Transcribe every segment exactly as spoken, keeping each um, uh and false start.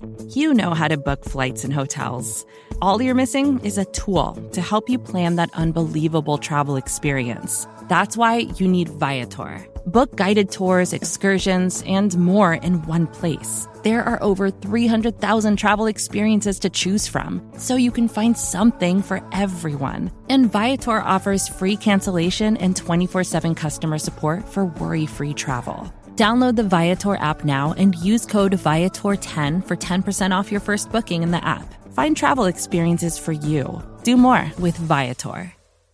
You know how to book flights and hotels. All you're missing is a tool to help you plan that unbelievable travel experience. That's why you need Viator. Book guided tours, excursions, and more in one place. There are over three hundred thousand travel experiences to choose from, so you can find something for everyone. And Viator offers free cancellation and twenty-four seven customer support for worry-free travel. Download the Viator app now and use code Viator ten for ten percent off your first booking in the app. Find travel experiences for you. Do more with Viator.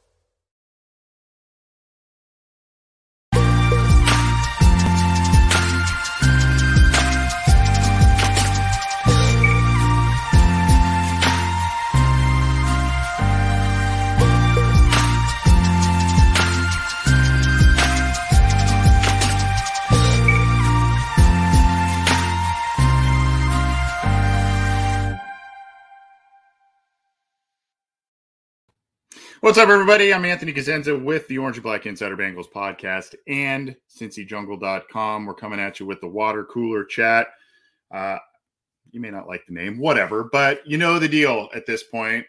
What's up, everybody? I'm Anthony Cosenza with the Orange and Black Insider Bengals podcast and Cincy Jungle dot com. We're coming at you with the water cooler chat. Uh, you may not like the name, whatever, but you know the deal at this point.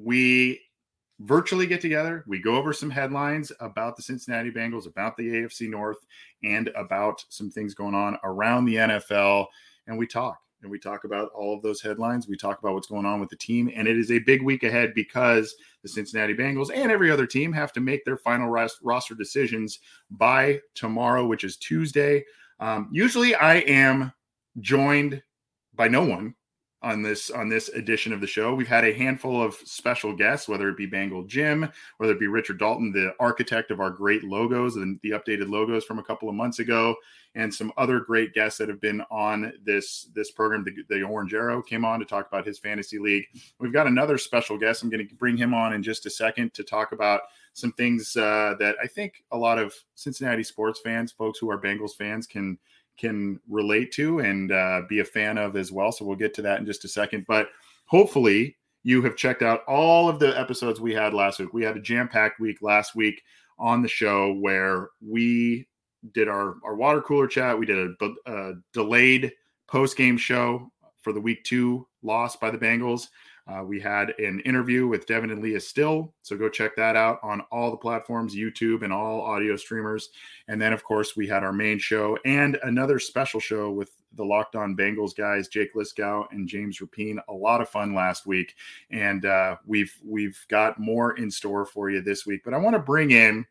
We virtually get together. We go over some headlines about the Cincinnati Bengals, about the A F C North, and about some things going on around the N F L. And we talk. And we talk about all of those headlines. We talk about what's going on with the team. And it is a big week ahead because the Cincinnati Bengals and every other team have to make their final ros- roster decisions by tomorrow, which is Tuesday. Um, usually I am joined by no one on this on this edition of the show. We've had a handful of special guests, whether it be Bengal Jim, whether it be Richard Dalton, the architect of our great logos and the updated logos from a couple of months ago, and some other great guests that have been on this, this program. The, the Orange Arrow came on to talk about his fantasy league. We've got another special guest. I'm going to bring him on in just a second to talk about some things uh, that I think a lot of Cincinnati sports fans, folks who are Bengals fans, can can relate to and uh, be a fan of as well. So we'll get to that in just a second. But hopefully you have checked out all of the episodes we had last week. We had a jam-packed week last week on the show where we did our, our water cooler chat. We did a, a delayed post-game show for the week two loss by the Bengals. Uh, we had an interview with Devin and Leah Still, so go check that out on all the platforms, YouTube and all audio streamers. And then, of course, we had our main show and another special show with the Locked On Bengals guys, Jake Liskow and James Rapine. A lot of fun last week, and uh, we've we've got more in store for you this week. But I want to bring in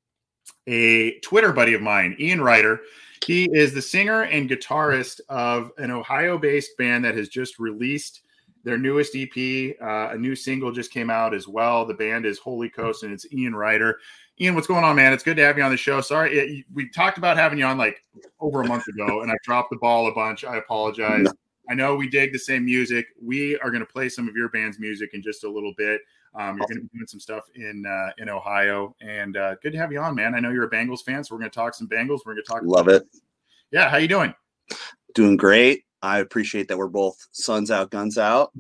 a Twitter buddy of mine, Ian Ryder. He is the singer and guitarist of an Ohio-based band that has just released their newest E P. Uh, a new single just came out as well. The band is Holy Coast, and it's Ian Ryder. Ian, what's going on, man? It's good to have you on the show. Sorry, it, we talked about having you on like over a month ago, and I dropped the ball a bunch. I apologize. No. I know we dig the same music. We are going to play some of your band's music in just a little bit. Um, you're going to be doing some stuff in uh, in Ohio, and uh, good to have you on, man. I know you're a Bengals fan, so we're going to talk some Bengals. We're going to talk. Love it. Yeah, how you doing? Doing great. I appreciate that we're both suns out, guns out.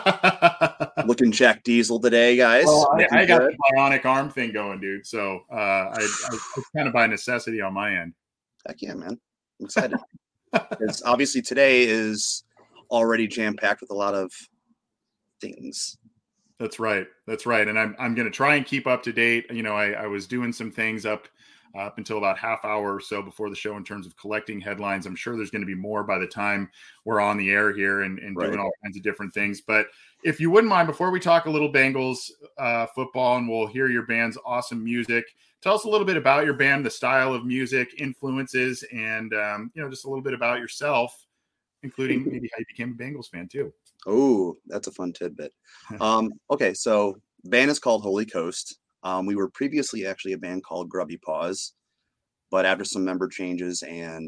Looking Jack Diesel today, guys. Well, I, I got the bionic arm thing going, dude. So uh, I, I it's kind of by necessity on my end. Heck yeah, man. I'm excited. Because obviously today is already jam-packed with a lot of things. That's right. That's right. And I'm I'm going to try and keep up to date. You know, I, I was doing some things up Uh, up until about half hour or so before the show in terms of collecting headlines. I'm sure there's going to be more by the time we're on the air here and, and right. doing all kinds of different things. But if you wouldn't mind, before we talk a little Bengals uh, football and we'll hear your band's awesome music, tell us a little bit about your band, the style of music, influences, and, um, you know, just a little bit about yourself, including maybe how you became a Bengals fan too. Oh, that's a fun tidbit. um, okay, so the band is called Holy Coast. Um, we were previously actually a band called Grubby Paws, but after some member changes and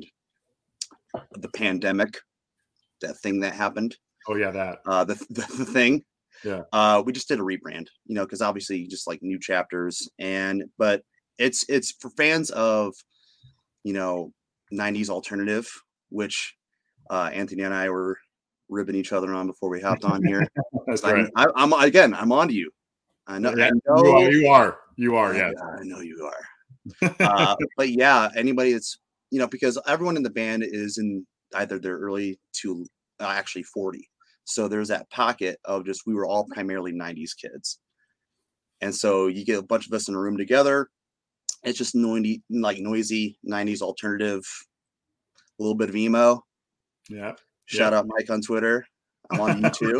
the pandemic, that thing that happened. Oh yeah, that uh, the, the the thing. Yeah. Uh, we just did a rebrand, you know, because obviously just like new chapters, and but it's it's for fans of, you know, nineties alternative, which uh, Anthony and I were ribbing each other on before we hopped on here. That's I, right. I, I'm again, I'm on to you. I know, yeah, I know you are. You are. I, Yeah. I know you are. uh, but yeah, anybody that's, you know, because everyone in the band is in either their early to uh, actually forty. So there's that pocket of just, we were all primarily nineties kids. And so you get a bunch of us in a room together. It's just noisy, like noisy nineties alternative, a little bit of emo. Yeah. Shout yeah. out Mike on Twitter. I'm on you too.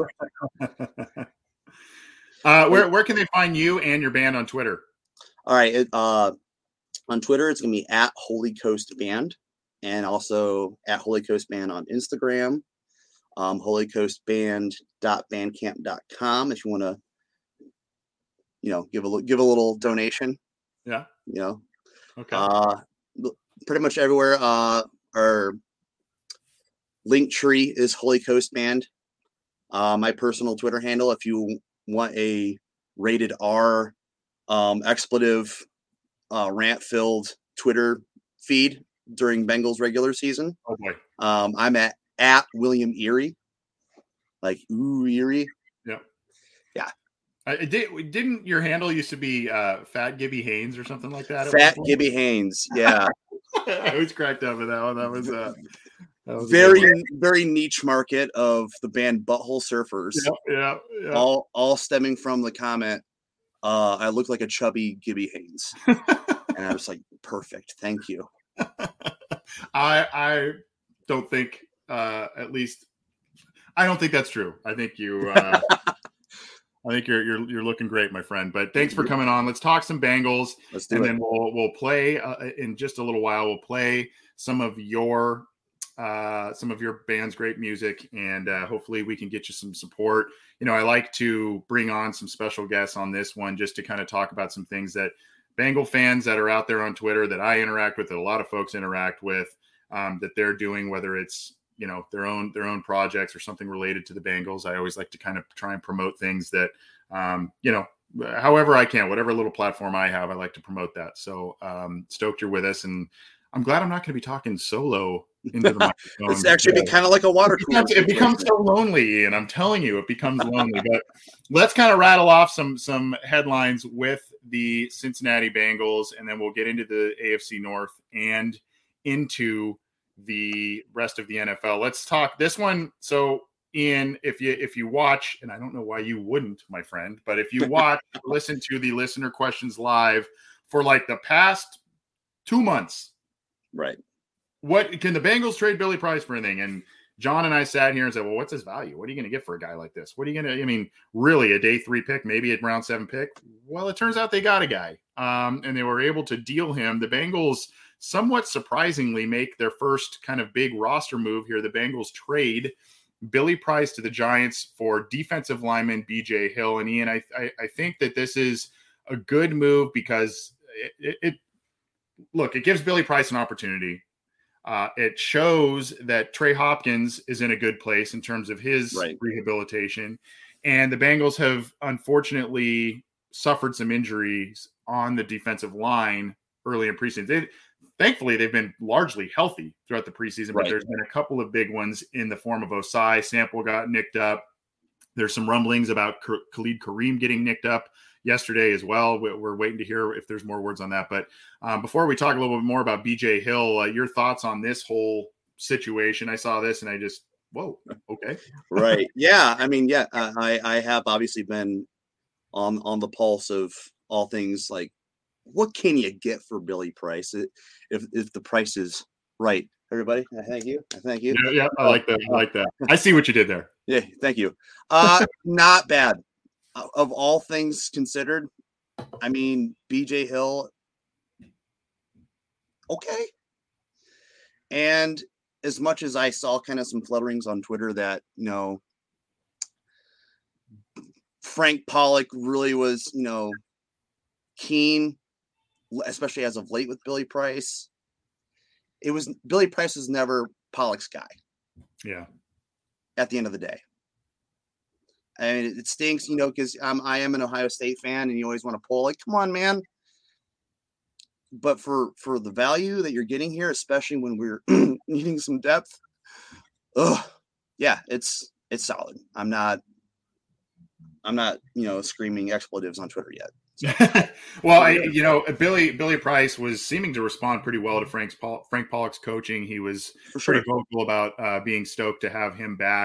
uh, where, where can they find you and your band on Twitter? All right. It, uh, on Twitter, it's going to be at Holy Coast Band, and also at Holy Coast Band on Instagram. Um, holy coast band dot bandcamp dot com if you want to, you know, give a give a little donation. Yeah. You know. Okay. Uh, pretty much everywhere. Uh, our link tree is Holy Coast Band. Uh, my personal Twitter handle, if you want a rated R, um, expletive, uh, rant-filled Twitter feed during Bengals regular season. Oh boy. Um, I'm at at William Erie, like ooh Erie. Yeah. Yeah. Uh, did, didn't your handle used to be uh, Fat Gibby Haynes or something like that? Fat Gibby Haynes. Yeah. I always cracked up with that one. That was uh, that was very very niche market of the band Butthole Surfers. Yeah, yeah, yeah. All all stemming from the comment, uh, I look like a chubby Gibby Haynes. And I was like, perfect. Thank you. I I don't think uh, at least I don't think that's true. I think you uh, I think you're you're you're looking great, my friend. But thanks for coming on. Let's talk some Bengals. Let's do and it. then we'll we'll play uh, in just a little while. We'll play some of your uh, some of your band's great music, and uh, hopefully we can get you some support. You know, I like to bring on some special guests on this one just to kind of talk about some things that Bengal fans that are out there on Twitter that I interact with, that a lot of folks interact with, um, that they're doing, whether it's, you know, their own, their own projects or something related to the Bengals. I always like to kind of try and promote things that, um, you know, however I can, whatever little platform I have, I like to promote that. So um, stoked you're with us, and I'm glad I'm not going to be talking solo into the microphone. It's actually kind of like a water cooler. It becomes, it becomes so lonely, and I'm telling you, it becomes lonely. But let's kind of rattle off some some headlines with the Cincinnati Bengals, and then we'll get into the A F C North and into the rest of the N F L. Let's talk this one. So, Ian, if you if you watch, and I don't know why you wouldn't, my friend, but if you watch, listen to the listener questions live for like the past two months, right? What can the Bengals trade Billy Price for anything? And John and I sat here and said, well, what's his value? What are you going to get for a guy like this? What are you going to, I mean, really a day three pick, maybe a round seven pick? Well, it turns out they got a guy, um, and they were able to deal him. The Bengals somewhat surprisingly make their first kind of big roster move here. The Bengals trade Billy Price to the Giants for defensive lineman B J Hill. And Ian, I, I, I think that this is a good move because it, it, it look, it gives Billy Price an opportunity. Uh, it shows that Trey Hopkins is in a good place in terms of his right. rehabilitation. And the Bengals have unfortunately suffered some injuries on the defensive line early in preseason. They, thankfully, they've been largely healthy throughout the preseason, right. but there's been a couple of big ones in the form of Osai. Sample got nicked up. There's some rumblings about Khalid Kareem getting nicked up yesterday as well. We're waiting to hear if there's more words on that. But um, before we talk a little bit more about B J Hill, uh, your thoughts on this whole situation? I saw this and I just, whoa, okay. Right. Yeah. I mean, yeah, I, I have obviously been on, on the pulse of all things like, what can you get for Billy Price if, if the price is right? Everybody, thank you. Thank you. Yeah, yeah, I like that. I like that. I see what you did there. Yeah, thank you. Uh, not bad. Of all things considered, I mean, B J Hill, okay. And as much as I saw kind of some flutterings on Twitter that, you know, Frank Pollock really was, you know, keen, especially as of late with Billy Price. It was Billy Price was never Pollock's guy. Yeah. At the end of the day. And it stinks, you know, because um, I am an Ohio State fan, and you always want to pull like, come on, man. But for for the value that you're getting here, especially when we're needing some depth, ugh, yeah, it's it's solid. I'm not, I'm not, you know, screaming expletives on Twitter yet. So. Well, I, you know, Billy Billy Price was seeming to respond pretty well to Frank's Paul, Frank Pollock's coaching. He was for sure. pretty vocal about uh, being stoked to have him back.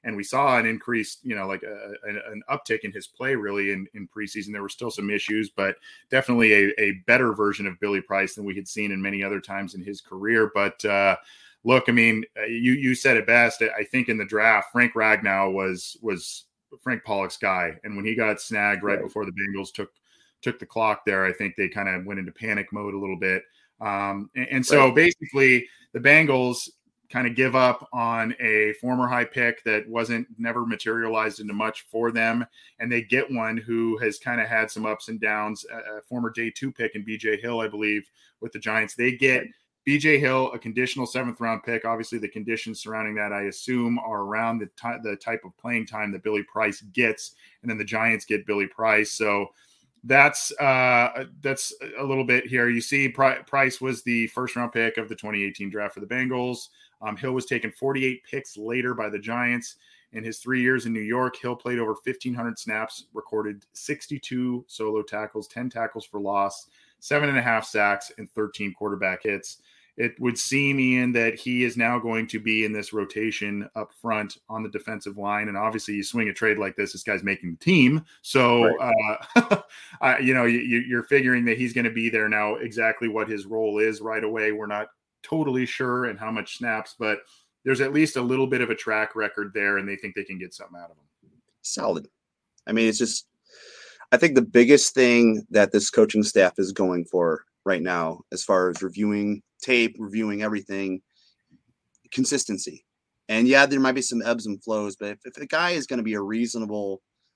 And we saw an increase, you know, like a, an uptick in his play really in, in preseason. There were still some issues, but definitely a, a better version of Billy Price than we had seen in many other times in his career. But uh, look, I mean, you you said it best. I think in the draft, Frank Ragnow was was Frank Pollock's guy. And when he got snagged right, right. before the Bengals took took the clock there, I think they kind of went into panic mode a little bit. Um, and, and so right. basically the Bengals kind of give up on a former high pick that wasn't never materialized into much for them. And they get one who has kind of had some ups and downs, a, a former day two pick in B J Hill, I believe, with the Giants. They get B J Hill, a conditional seventh round pick. Obviously the conditions surrounding that, I assume, are around the, ty- the type of playing time that Billy Price gets. And then the Giants get Billy Price. So that's uh, that's a little bit here. You see Pri- Price was the first round pick of the twenty eighteen draft for the Bengals. Um, Hill was taken forty-eight picks later by the Giants. In his three years in New York, Hill played over fifteen hundred snaps, recorded sixty-two solo tackles, ten tackles for loss, seven and a half sacks, and thirteen quarterback hits. It would seem, Ian, that he is now going to be in this rotation up front on the defensive line. And obviously you swing a trade like this, this guy's making the team. So, right. uh, uh, you know, you, you're figuring that he's going to be there now. Exactly what his role is right away, we're not totally sure, and how much snaps, but there's at least a little bit of a track record there, and they think they can get something out of him. Solid. I mean, it's just, I think the biggest thing that this coaching staff is going for right now, as far as reviewing tape, reviewing everything, consistency. And yeah, there might be some ebbs and flows, but if, if a guy is going to be a reasonable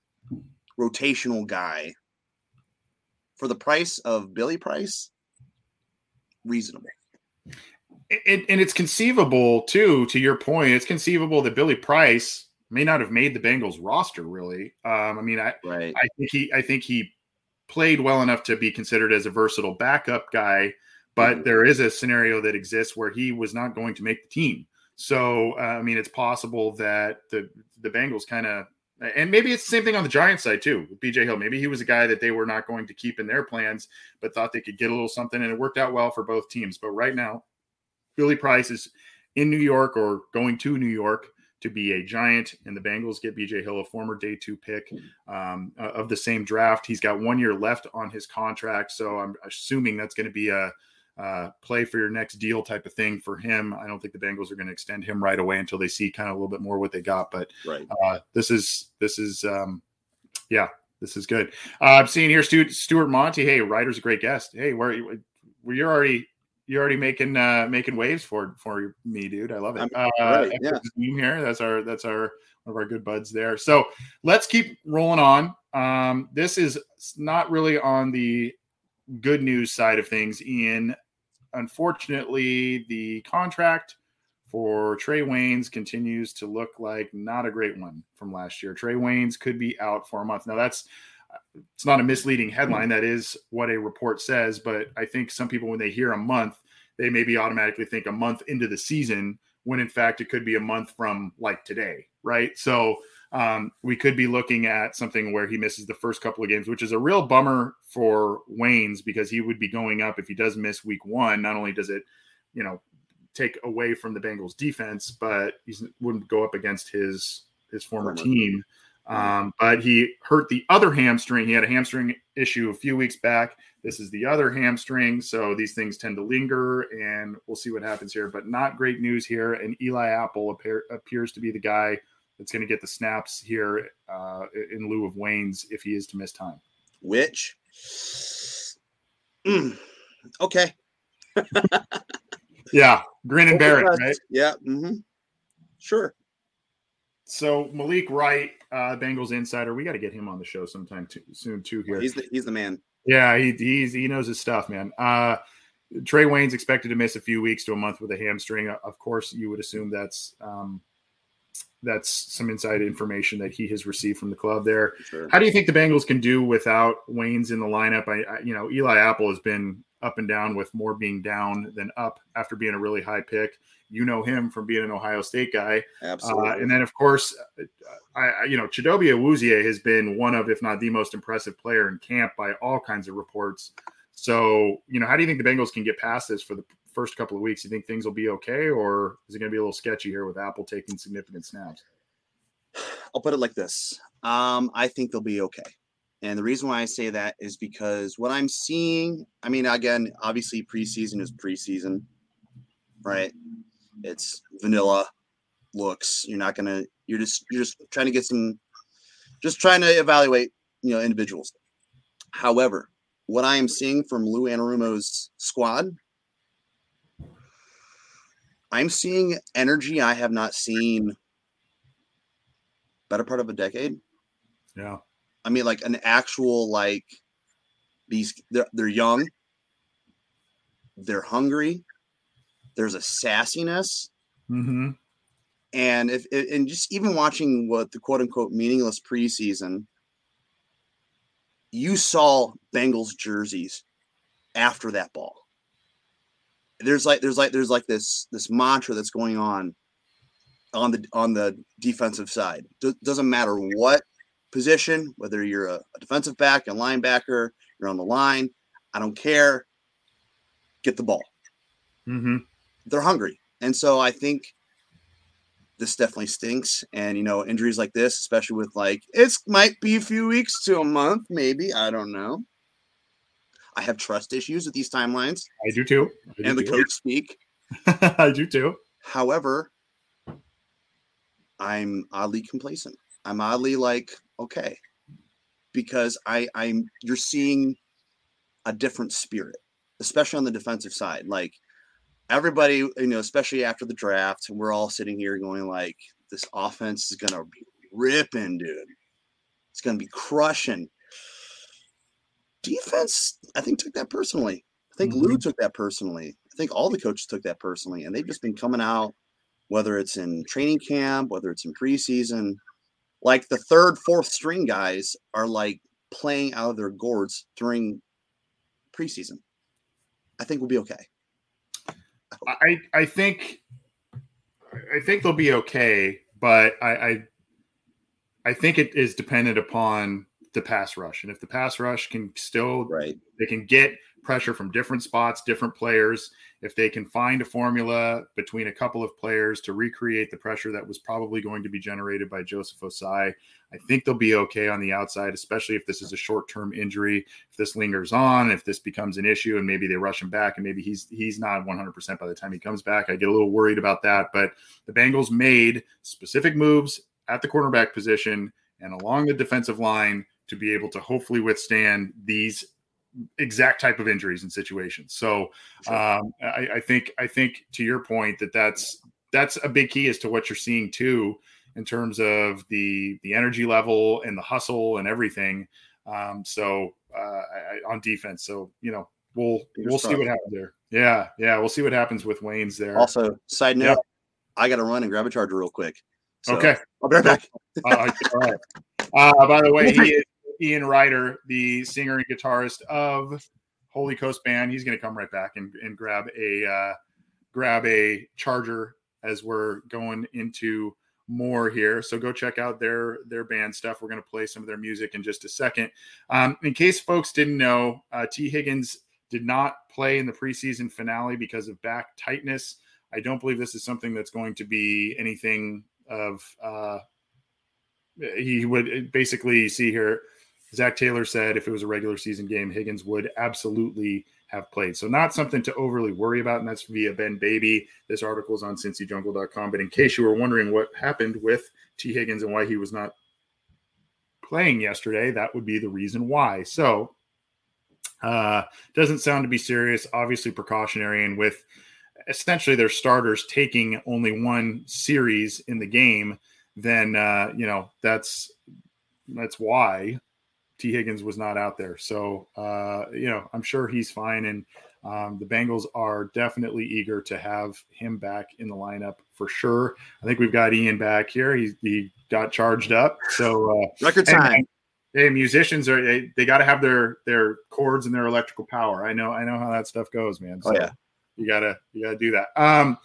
rotational guy for the price of Billy Price, reasonable. It, and it's conceivable too, to your point, it's conceivable that Billy Price may not have made the Bengals roster really. Um, I mean, I, right. I think he, I think he played well enough to be considered as a versatile backup guy, but mm-hmm. there is a scenario that exists where he was not going to make the team. So, uh, I mean, it's possible that the, the Bengals kind of, and maybe it's the same thing on the Giants side too, with B J Hill. Maybe he was a guy that they were not going to keep in their plans, but thought they could get a little something, and it worked out well for both teams. But right now, Billy Price is in New York or going to New York to be a Giant, and the Bengals get B J Hill, a former day two pick um, uh, of the same draft. He's got one year left on his contract, so I'm assuming that's going to be a uh, play for your next deal type of thing for him. I don't think the Bengals are going to extend him right away until they see kind of a little bit more what they got. But right. uh, this is this is um, yeah, this is good. Uh, I'm seeing here Stuart, Stuart Monty. Hey, Ryder's a great guest. Hey, where you? Were you already? You're already making uh, making waves for for me, dude. I love it. Uh, right, yeah. Here, that's our that's our one of our good buds there. So let's keep rolling on. Um, this is not really on the good news side of things, Ian. Unfortunately, the contract for Trey Waynes continues to look like not a great one from last year. Trey Waynes could be out for a month. Now that's. It's not a misleading headline. That is what a report says. But I think some people, when they hear a month, they maybe automatically think a month into the season, when in fact it could be a month from like today, right? So um, we could be looking at something where he misses the first couple of games, which is a real bummer for Waynes, because he would be going up if he does miss week one. Not only does it, you know, take away from the Bengals defense, but he wouldn't go up against his his former team. Um, but he hurt the other hamstring. He had a hamstring issue a few weeks back. This is the other hamstring. So these things tend to linger, and we'll see what happens here. But not great news here. And Eli Apple appear, appears to be the guy that's going to get the snaps here uh, in lieu of Waynes if he is to miss time. Which? Mm, okay. Yeah. Grin and bear it, right? Yeah. Mm-hmm. Sure. So Malik Wright, uh, Bengals insider, we got to get him on the show sometime too, soon too here. Well, he's the he's the man. Yeah, he he's he knows his stuff, man. Uh, Trey Waynes expected to miss a few weeks to a month with a hamstring. Of course, you would assume that's um, that's some inside information that he has received from the club there. Sure. How do you think the Bengals can do without Waynes in the lineup? I, I you know Eli Apple has been up and down, with more being down than up after being a really high pick. You know him from being an Ohio State guy. Absolutely. Uh, and then, of course, I, I you know, Chidobe Awuzie has been one of, if not the most impressive player in camp by all kinds of reports. So, you know, how do you think the Bengals can get past this for the first couple of weeks? You think things will be okay, or is it going to be a little sketchy here with Apple taking significant snaps? I'll put it like this. Um, I think they'll be okay. And the reason why I say that is because what I'm seeing, I mean, again, obviously preseason is preseason, right? It's vanilla looks. You're not going to, you're just, you're just trying to get some, just trying to evaluate, you know, individuals. However, what I am seeing from Lou Anarumo's squad, I'm seeing energy I have not seen better part of a decade. Yeah. I mean, like an actual, like these, they're, they're young. They're hungry. There's a sassiness. Mm-hmm. And if, and just even watching what the quote unquote meaningless preseason, you saw Bengals jerseys after that ball. There's like, there's like, there's like this, this mantra that's going on on the, on the defensive side. D- doesn't matter what position, whether you're a, a defensive back, a linebacker, you're on the line. I don't care. Get the ball. Mm-hmm. They're hungry. And so I think this definitely stinks. And, you know, injuries like this, especially with like, it might be a few weeks to a month, maybe. I don't know. I have trust issues with these timelines. I do too. I do and the too. coach speak. I do too. However, I'm oddly complacent. I'm oddly like, okay, because I, I'm, you're seeing a different spirit, especially on the defensive side. Like everybody, you know, especially after the draft, we're all sitting here going like, this offense is going to be ripping, dude. It's going to be crushing. Defense, I think, took that personally. I think mm-hmm. Lou took that personally. I think all the coaches took that personally, and they've just been coming out, whether it's in training camp, whether it's in preseason, like the third, fourth string guys are like playing out of their gourds during preseason. I think we'll be okay. I, I, I think, I think they'll be okay, but I, I, I think it is dependent upon the pass rush. And if the pass rush can still, right, they can get pressure from different spots, different players. If they can find a formula between a couple of players to recreate the pressure that was probably going to be generated by Joseph Osai, I think they'll be okay on the outside, especially if this is a short-term injury. If this lingers on, if this becomes an issue and maybe they rush him back and maybe he's he's not one hundred percent by the time he comes back, I get a little worried about that. But the Bengals made specific moves at the cornerback position and along the defensive line to be able to hopefully withstand these exact type of injuries and situations. So um, I, I think, I think to your point that that's, that's a big key as to what you're seeing too, in terms of the, the energy level and the hustle and everything. Um, so uh, I, on defense. So, you know, we'll, Fingers we'll see what happens there. Yeah. Yeah. We'll see what happens with Wayne's there. Also, side note, yep. I got to run and grab a charger real quick. So okay. I'll be right back. uh, all right. Uh, by the way, he is Ian Ryder, the singer and guitarist of Holy Coast Band. He's going to come right back and, and grab a uh, grab a charger as we're going into more here. So go check out their their band stuff. We're going to play some of their music in just a second. Um, in case folks didn't know, uh, T. Higgins did not play in the preseason finale because of back tightness. I don't believe this is something that's going to be anything of uh, he would basically see here. Zach Taylor said if it was a regular season game, Higgins would absolutely have played. So not something to overly worry about, and that's via Ben Baby. This article is on Cincy Jungle dot com. But in case you were wondering what happened with T. Higgins and why he was not playing yesterday, that would be the reason why. So uh, doesn't sound to be serious, obviously precautionary, and with essentially their starters taking only one series in the game, then, uh, you know, that's that's why T. Higgins was not out there. So, uh, you know, I'm sure he's fine. And um, the Bengals are definitely eager to have him back in the lineup for sure. I think we've got Ian back here. He, he got charged up. So uh, record time. And, hey, musicians are, they, they got to have their, their cords and their electrical power. I know, I know how that stuff goes, man. So oh, yeah. you gotta, you gotta do that. Um,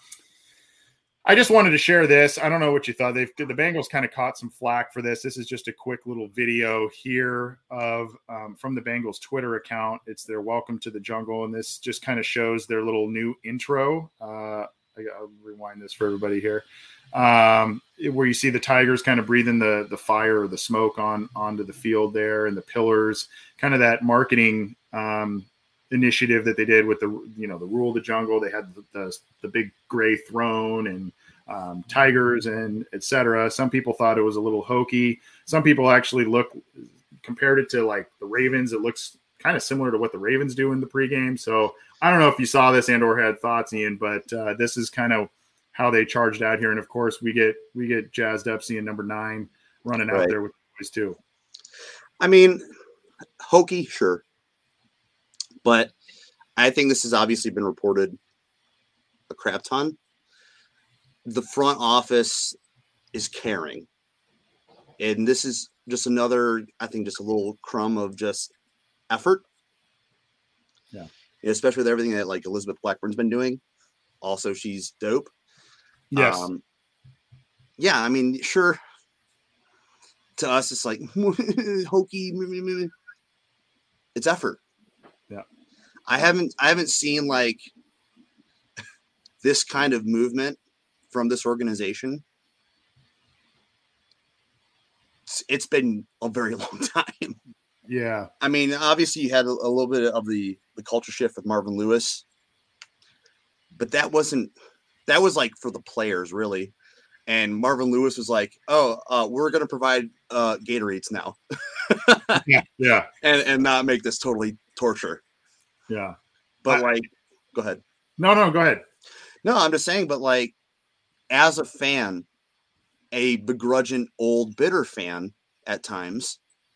I just wanted to share this. I don't know what you thought. They've the Bengals kind of caught some flack for this. This is just a quick little video here of um, from the Bengals Twitter account. It's their Welcome to the Jungle, and this just kind of shows their little new intro. Uh, I, I'll rewind this for everybody here. um, where you see the Tigers kind of breathing the the fire or the smoke on onto the field there, and the pillars, kind of that marketing um, initiative that they did with the you know the Rule of the Jungle. They had the the, the big gray throne and um, tigers and et cetera. Some people thought it was a little hokey. Some people actually look compared it to like the Ravens. It looks kind of similar to what the Ravens do in the pregame. So I don't know if you saw this and or had thoughts, Ian, but uh, this is kind of how they charged out here. And of course we get, we get jazzed up seeing number nine running out right there with the boys too. I mean, hokey, sure. But I think this has obviously been reported a crap ton. The front office is caring. And this is just another, I think, just a little crumb of just effort. Yeah. Especially with everything that like Elizabeth Blackburn's been doing. Also, she's dope. Yes. Um, yeah, I mean, sure. To us, it's like hokey. It's effort. Yeah. I haven't I haven't seen like this kind of movement from this organization. It's, it's been a very long time. Yeah. I mean, obviously you had a, a little bit of the, the culture shift with Marvin Lewis, but that wasn't, that was like for the players really. And Marvin Lewis was like, oh, uh, we're going to provide uh, Gatorades now. yeah. Yeah. And, and not make this totally torture. Yeah. But I, like, go ahead. No, no, go ahead. No, I'm just saying, but like, as a fan, a begrudging old bitter fan at times,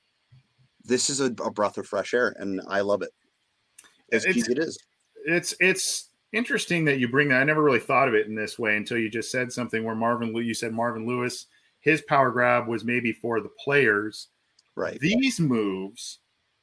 this is a, a breath of fresh air, and I love it. As it's, easy it is. It's it's interesting that you bring that. I never really thought of it in this way until you just said something where Marvin Lewis, you said Marvin Lewis, his power grab was maybe for the players. Right. These moves,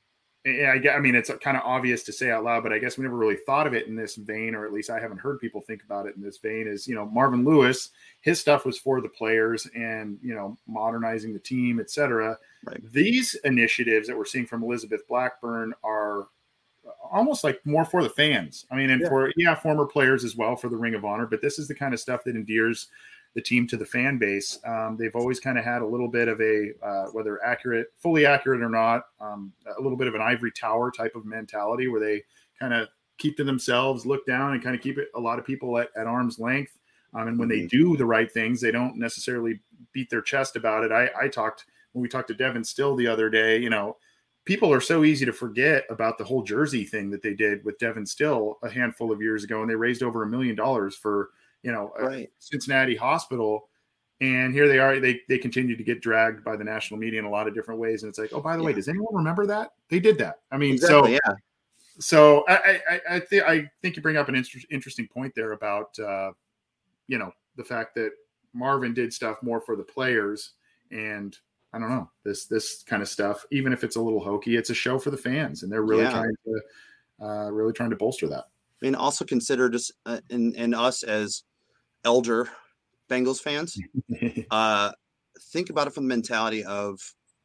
I, I mean, it's kind of obvious to say out loud, but I guess we never really thought of it in this vein, or at least I haven't heard people think about it in this vein, is, you know, Marvin Lewis, his stuff was for the players and, you know, modernizing the team, et cetera. Right. These initiatives that we're seeing from Elizabeth Blackburn are almost like more for the fans. I mean, and yeah. for, yeah, former players as well for the Ring of Honor, but this is the kind of stuff that endears the team to the fan base. Um, they've always kind of had a little bit of a, uh, whether accurate, fully accurate or not, um, a little bit of an ivory tower type of mentality where they kind of keep to themselves, look down, and kind of keep it a lot of people at, at arm's length. Um, and when mm-hmm. they do the right things, they don't necessarily beat their chest about it. I, I talked, when we talked to Devin Still the other day, you know, people are so easy to forget about the whole jersey thing that they did with Devin Still a handful of years ago. And they raised over a million dollars for, you know, right. Cincinnati Hospital. And here they are, they they continue to get dragged by the national media in a lot of different ways. And it's like, oh, by the yeah. way, does anyone remember that? They did that. I mean, exactly, so, yeah. so I, I, I, th- I think you bring up an inter- interesting point there about, uh, you know, the fact that Marvin did stuff more for the players. And I don't know, this, this kind of stuff, even if it's a little hokey, it's a show for the fans. And they're really yeah. trying to, uh, really trying to bolster that. I mean, also consider just, uh, and, and us as elder Bengals fans, uh, think about it from the mentality of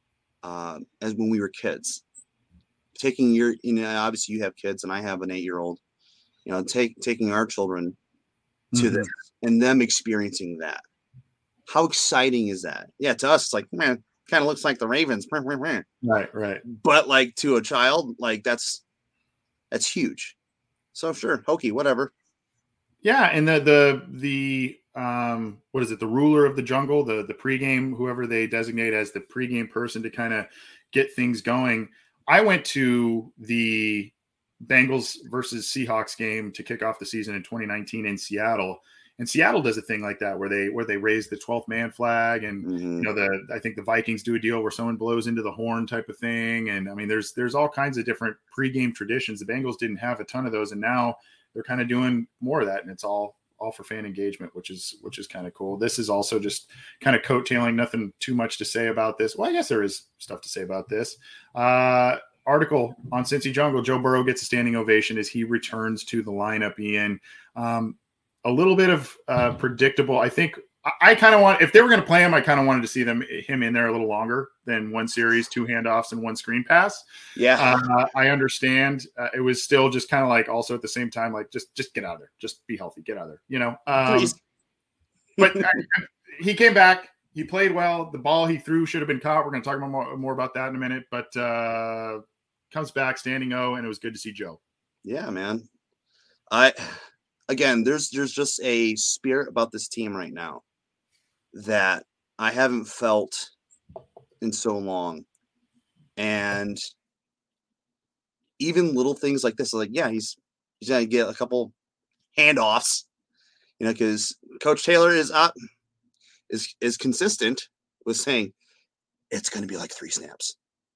uh, as when we were kids, taking your, you know, obviously you have kids and I have an eight-year-old, you know, take taking our children to mm-hmm. this and them experiencing that. How exciting is that? Yeah, to us, it's like, man, kind of looks like the Ravens. Right, right. But like to a child, like that's that's huge. So sure, hokey, whatever. Yeah, and the the the um what is it? The ruler of the jungle, the the pregame, whoever they designate as the pregame person to kind of get things going. I went to the Bengals versus Seahawks game to kick off the season in twenty nineteen in Seattle. And Seattle does a thing like that where they where they raise the twelfth man flag, and mm-hmm. you know the I think the Vikings do a deal where someone blows into the horn type of thing. And I mean, there's there's all kinds of different pregame traditions. The Bengals didn't have a ton of those, and now they're kind of doing more of that, and it's all all for fan engagement, which is which is kind of cool. This is also just kind of coattailing. Nothing too much to say about this. Well, I guess there is stuff to say about this. Uh, article on Cincy Jungle: Joe Burrow gets a standing ovation as he returns to the lineup. Ian, um, a little bit of uh, predictable. I think I, I kind of want, if they were going to play him, I kind of wanted to see them him in there a little longer than one series, two handoffs, and one screen pass. Yeah, uh, I understand. Uh, it was still just kind of like also at the same time, like just just get out of there, just be healthy, get out of there, you know. Um, but I, he came back. He played well. The ball he threw should have been caught. We're going to talk more, more about that in a minute. But uh, comes back standing O, and it was good to see Joe. Yeah, man. I again, there's there's just a spirit about this team right now that I haven't felt in so long. And even little things like this, like, yeah, he's he's gonna get a couple handoffs, you know, because Coach Taylor is up, is is consistent with saying it's gonna be like three snaps.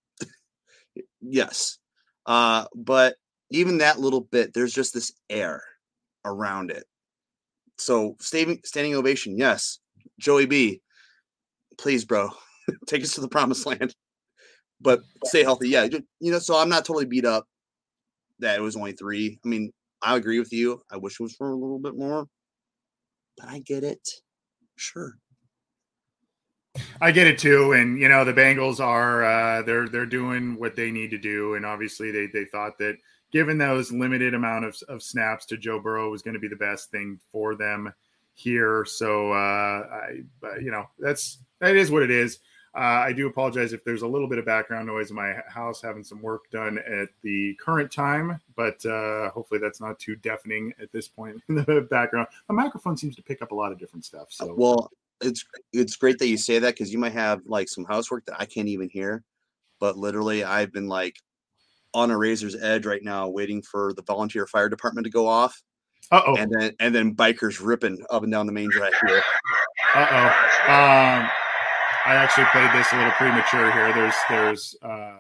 Yes. Uh, but even that little bit, there's just this air around it. So standing standing ovation, yes. Joey B, please, bro, take us to the promised land. But stay healthy. Yeah, you know, so I'm not totally beat up that it was only three. I mean, I agree with you. I wish it was for a little bit more, but I get it. Sure. I get it too. And, you know, the Bengals are, uh, they're, they're doing what they need to do. And obviously they, they thought that given those limited amount of, of snaps to Joe Burrow was going to be the best thing for them here. So, uh, I, uh, you know, that's, that is what it is. Uh, I do apologize if there's a little bit of background noise in my house, having some work done at the current time, but uh, hopefully that's not too deafening at this point in the background. The microphone seems to pick up a lot of different stuff. So, well, it's it's great that you say that because you might have like some housework that I can't even hear, but literally I've been like on a razor's edge right now, waiting for the volunteer fire department to go off. Uh-oh. And then and then bikers ripping up and down the main drag here. Uh-oh. Um, I actually played this a little premature here. There's there's uh,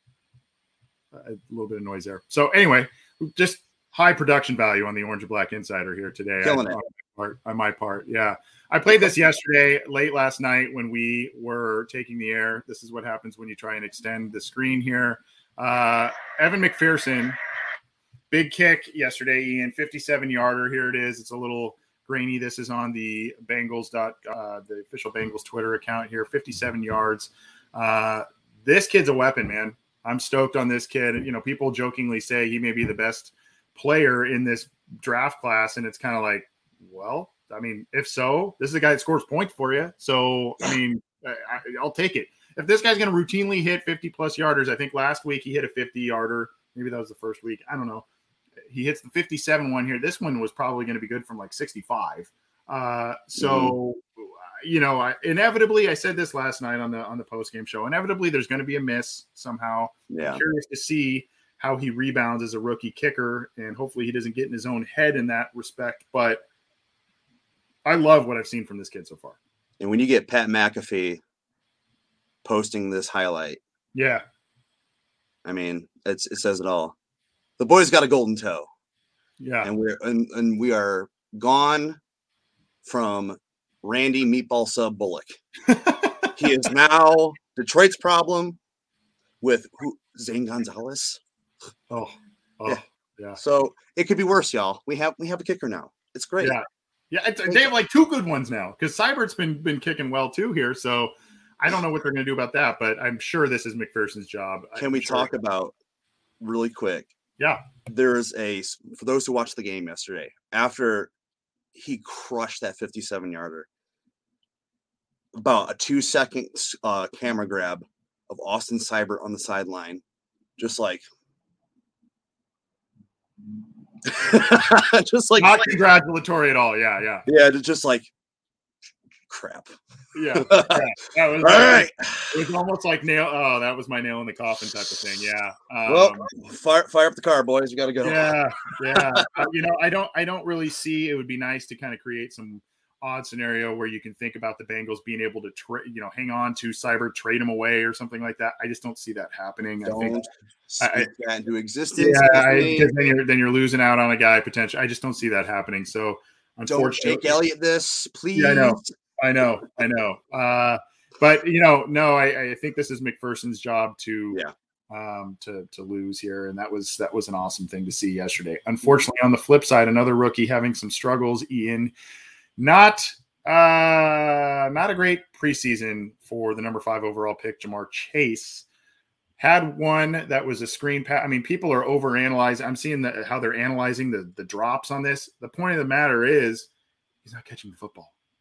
a little bit of noise there. So anyway, just high production value on the Orange and Black Insider here today. Killing I, it. On, my part, on my part, yeah. I played this yesterday, late last night when we were taking the air. This is what happens when you try and extend the screen here. Uh, Evan McPherson, big kick yesterday, Ian, fifty-seven yarder. Here it is. It's a little grainy. This is on the Bengals dot uh, the official Bengals Twitter account here. fifty-seven yards. Uh, this kid's a weapon, man. I'm stoked on this kid. You know, people jokingly say he may be the best player in this draft class, and it's kind of like, well, I mean, if so, this is a guy that scores points for you. So, I mean, I, I'll take it. If this guy's going to routinely hit fifty plus yarders, I think last week he hit a fifty yarder. Maybe that was the first week. I don't know. He hits the fifty-seven one here. This one was probably going to be good from like sixty-five. Uh, so, mm. you know, I, inevitably, I said this last night on the on the post-game show, inevitably there's going to be a miss somehow. Yeah. I'm curious to see how he rebounds as a rookie kicker, and hopefully he doesn't get in his own head in that respect. But I love what I've seen from this kid so far. And when you get Pat McAfee posting this highlight, yeah, I mean, it's, it says it all. The boy's got a golden toe. Yeah. And we're and, and we are gone from Randy Meatball Sub Bullock. He is now Detroit's problem with who, Zane Gonzalez. Oh, oh yeah. yeah. So it could be worse, y'all. We have we have a kicker now. It's great. Yeah. Yeah, it's, they have like two good ones now because Seibert's been been kicking well too here. So I don't know what they're going to do about that, but I'm sure this is McPherson's job. Can I'm we sure. talk about really quick? Yeah. There's a, for those who watched the game yesterday, after he crushed that fifty-seven yarder, about a two second uh, camera grab of Austin Seibert on the sideline, just like, just like, not congratulatory at all. Yeah. Yeah. Yeah. Just like, crap. Yeah. yeah. That was, all right. It was almost like nail. Oh, that was my nail in the coffin type of thing. Yeah. Um, well, fire, fire up the car, boys. You got to go. Yeah. Yeah. uh, you know, I don't, I don't really see, it would be nice to kind of create some odd scenario where you can think about the Bengals being able to, tra- you know, hang on to Seibert, trade him away or something like that. I just don't see that happening. Don't I think speak I, that into existence. Yeah. I, then you're, then you're losing out on a guy potential. I just don't see that happening. So unfortunately, don't Jake Elliott this, please. Yeah, I know. I know, I know. Uh, but you know, no, I, I think this is McPherson's job to, yeah. um, to to lose here, and that was that was an awesome thing to see yesterday. Unfortunately, on the flip side, another rookie having some struggles. Ian, not uh, not a great preseason for the number five overall pick, Jamar Chase. Had one that was a screen pass. I mean, people are overanalyzing. I'm seeing the, how they're analyzing the the drops on this. The point of the matter is, he's not catching the football.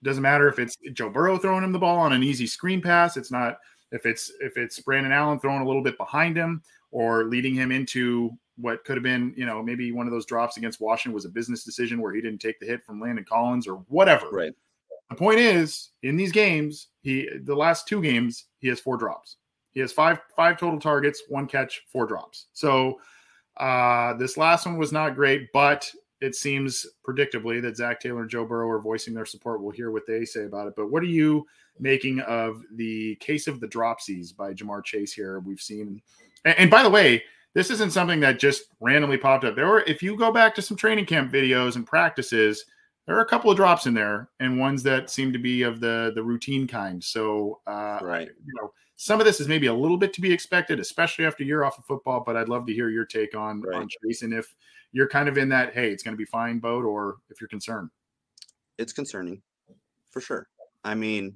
It doesn't matter if it's Joe Burrow throwing him the ball on an easy screen pass. It's not if it's if it's Brandon Allen throwing a little bit behind him or leading him into what could have been, you know, maybe one of those drops against Washington was a business decision where he didn't take the hit from Landon Collins or whatever. Right. The point is, in these games, he the last two games, he has four drops. He has five five total targets, one catch, four drops. So uh, this last one was not great, but it seems predictably that Zach Taylor and Joe Burrow are voicing their support. We'll hear what they say about it. But what are you making of the case of the dropsies by Ja'Marr Chase here? We've seen, and, and by the way, this isn't something that just randomly popped up. There were, if you go back to some training camp videos and practices, there are a couple of drops in there and ones that seem to be of the the routine kind. So, uh, right. you know, some of this is maybe a little bit to be expected, especially after a year off of football. But I'd love to hear your take on, right. on Chase and if you're kind of in that, hey, it's going to be fine boat, or if you're concerned. It's concerning for sure. I mean,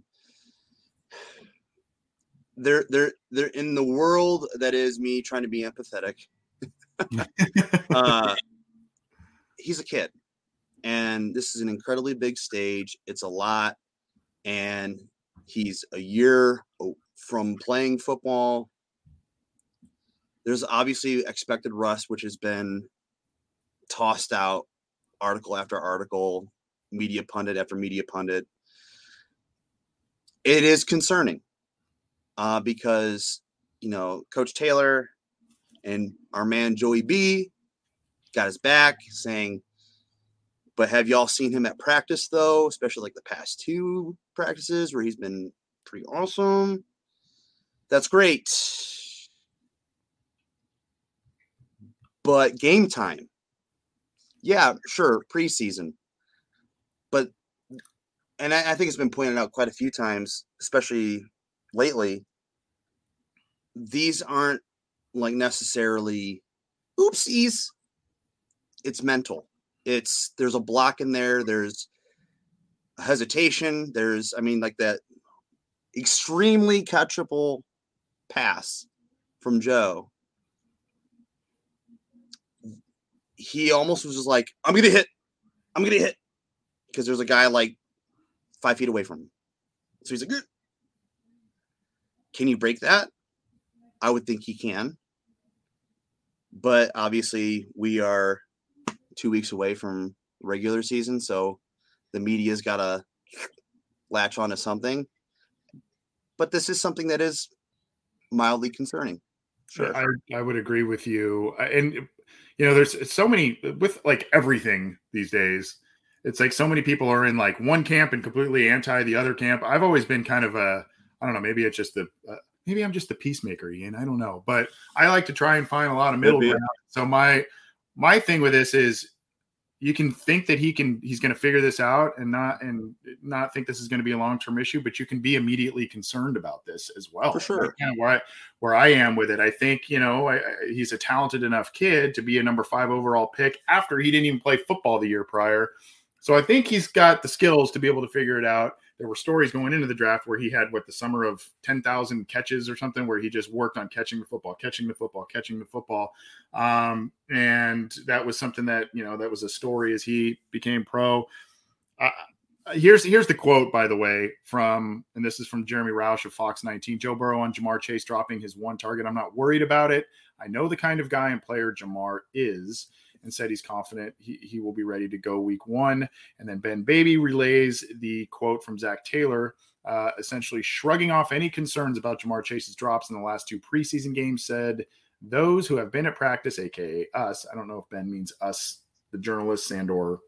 they're, they're, they're in the world that is me trying to be empathetic. uh, he's a kid. And this is an incredibly big stage. It's a lot. And he's a year from playing football. There's obviously expected rust, which has been tossed out article after article, media pundit after media pundit. It is concerning uh, because, you know, Coach Taylor and our man Joey B got his back saying, but have y'all seen him at practice, though, especially like the past two practices where he's been pretty awesome? That's great. But game time. Yeah, sure, preseason. But, and I, I think it's been pointed out quite a few times, especially lately, these aren't like necessarily oopsies. It's mental. It's there's a block in there. There's a hesitation. There's, I mean, like that extremely catchable pass from Joe. He almost was just like, I'm going to hit. I'm going to hit. Because there's a guy like five feet away from him. So he's like, Gah. Can you break that? I would think he can. But obviously we are two weeks away from regular season, so the media's got to latch on to something. But this is something that is mildly concerning. Sure, I, I would agree with you. And you know, there's so many with like everything these days. It's like so many people are in like one camp and completely anti the other camp. I've always been kind of a, I don't know, maybe it's just the, uh, maybe I'm just the peacemaker, Ian. I don't know, but I like to try and find a lot of middle ground. So my. My thing with this is you can think that he can, he's going to figure this out and not, and not think this is going to be a long-term issue, but you can be immediately concerned about this as well. For sure. That's kind of where I, where I am with it. I think, you know, I, I, he's a talented enough kid to be a number five overall pick after he didn't even play football the year prior. So I think he's got the skills to be able to figure it out. There were stories going into the draft where he had what the summer of ten thousand catches or something, where he just worked on catching the football, catching the football, catching the football. Um, and that was something that, you know, that was a story as he became pro. Uh, here's, here's the quote, by the way, from, and this is from Jeremy Roush of Fox nineteen, Joe Burrow on Ja'Marr Chase dropping his one target. I'm not worried about it. I know the kind of guy and player Ja'Marr is, and said he's confident he, he will be ready to go week one. And then Ben Baby relays the quote from Zach Taylor, uh, essentially shrugging off any concerns about Ja'Marr Chase's drops in the last two preseason games, said, those who have been at practice, A K A us, I don't know if Ben means us, the journalists and or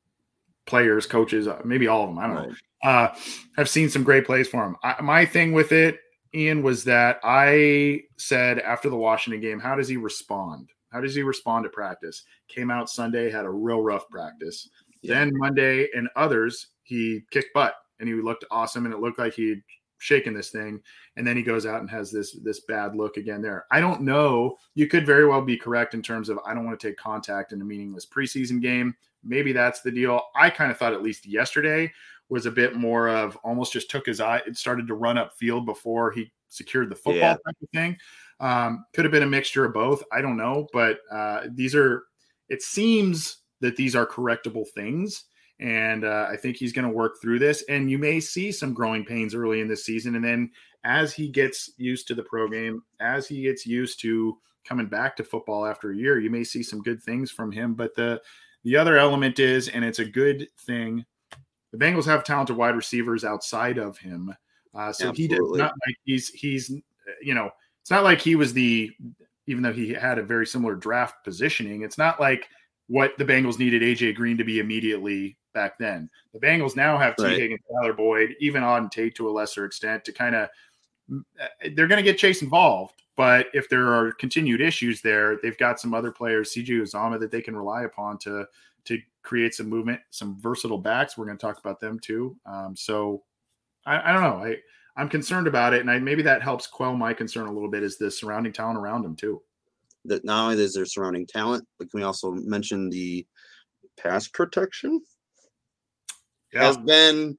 players, coaches, maybe all of them, I don't right. know, uh, have seen some great plays for him. I, my thing with it, Ian, was that I said after the Washington game, how does he respond? How does he respond to practice? Came out Sunday, had a real rough practice. Yeah. Then Monday and others, he kicked butt and he looked awesome and it looked like he'd shaken this thing. And then he goes out and has this, this bad look again there. I don't know. You could very well be correct in terms of I don't want to take contact in a meaningless preseason game. Maybe that's the deal. I kind of thought at least yesterday was a bit more of almost just took his eye. It started to run up field before he secured the football yeah. type of thing. Um, could have been a mixture of both. I don't know, but uh, these are, it seems that these are correctable things. And uh, I think he's going to work through this. And you may see some growing pains early in this season. And then as he gets used to the pro game, as he gets used to coming back to football after a year, you may see some good things from him. But the the other element is, and it's a good thing, the Bengals have talented wide receivers outside of him. Uh, so Absolutely. he did not like he's he's you know, it's not like he was the, even though he had a very similar draft positioning, it's not like what the Bengals needed A J Green to be immediately back then. The Bengals now have T. Right. Higgins, Tyler Boyd, even Auden Tate to a lesser extent, to kind of, they're going to get Chase involved. But if there are continued issues there, they've got some other players, C J Uzomah, that they can rely upon to to create some movement, some versatile backs. We're going to talk about them too. Um, so I, I don't know. I, I'm concerned about it, and I, maybe that helps quell my concern a little bit, is the surrounding talent around him too. That not only is there surrounding talent, but can we also mention the pass protection yeah. has been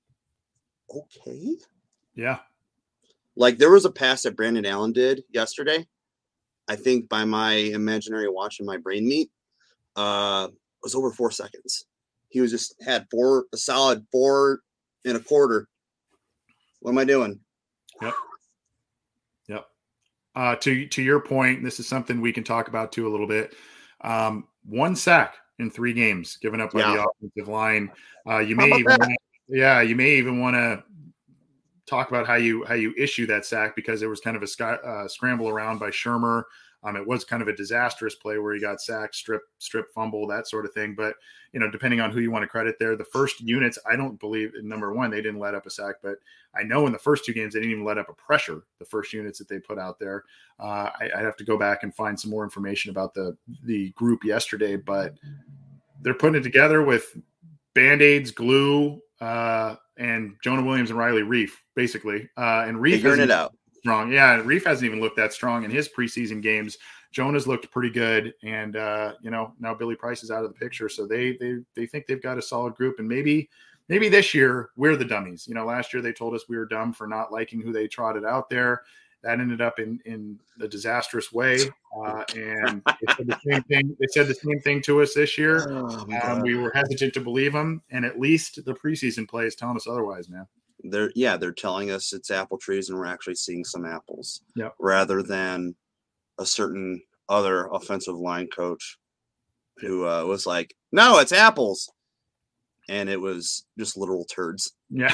okay. Yeah. Like there was a pass that Brandon Allen did yesterday. I think by my imaginary watch and my brain meat, uh, was over four seconds. He was just had four, a solid four and a quarter. What am I doing? Yep. Yep. Uh, to, to your point, this is something we can talk about too a little bit. Um, one sack in three games given up by yeah. the offensive line. Uh, you may even, wanna, yeah, you may even want to talk about how you how you issue that sack, because there was kind of a sky, uh, scramble around by Shermer. Um, it was kind of a disastrous play where he got sacked, strip, strip, fumble, that sort of thing. But, you know, depending on who you want to credit there, the first units, I don't believe, number one, they didn't let up a sack. But I know in the first two games, they didn't even let up a pressure, the first units that they put out there. Uh, I, I'd have to go back and find some more information about the the group yesterday. But they're putting it together with Band-Aids, glue, uh, and Jonah Williams and Riley Reif, basically. Uh, and Reif figuring it out. Strong. Yeah, Reif hasn't even looked that strong in his preseason games. Jonah's looked pretty good, and uh, you know, now Billy Price is out of the picture, so they they they think they've got a solid group. And maybe maybe this year we're the dummies. You know, last year they told us we were dumb for not liking who they trotted out there. That ended up in in a disastrous way, uh, and they said the same thing. They said the same thing to us this year. Oh, um, we were hesitant to believe them, and at least the preseason play is telling us otherwise, man. They're yeah, they're telling us it's apple trees, and we're actually seeing some apples. Yep. Rather than a certain other offensive line coach who uh, was like, "No, it's apples," and it was just literal turds. Yeah.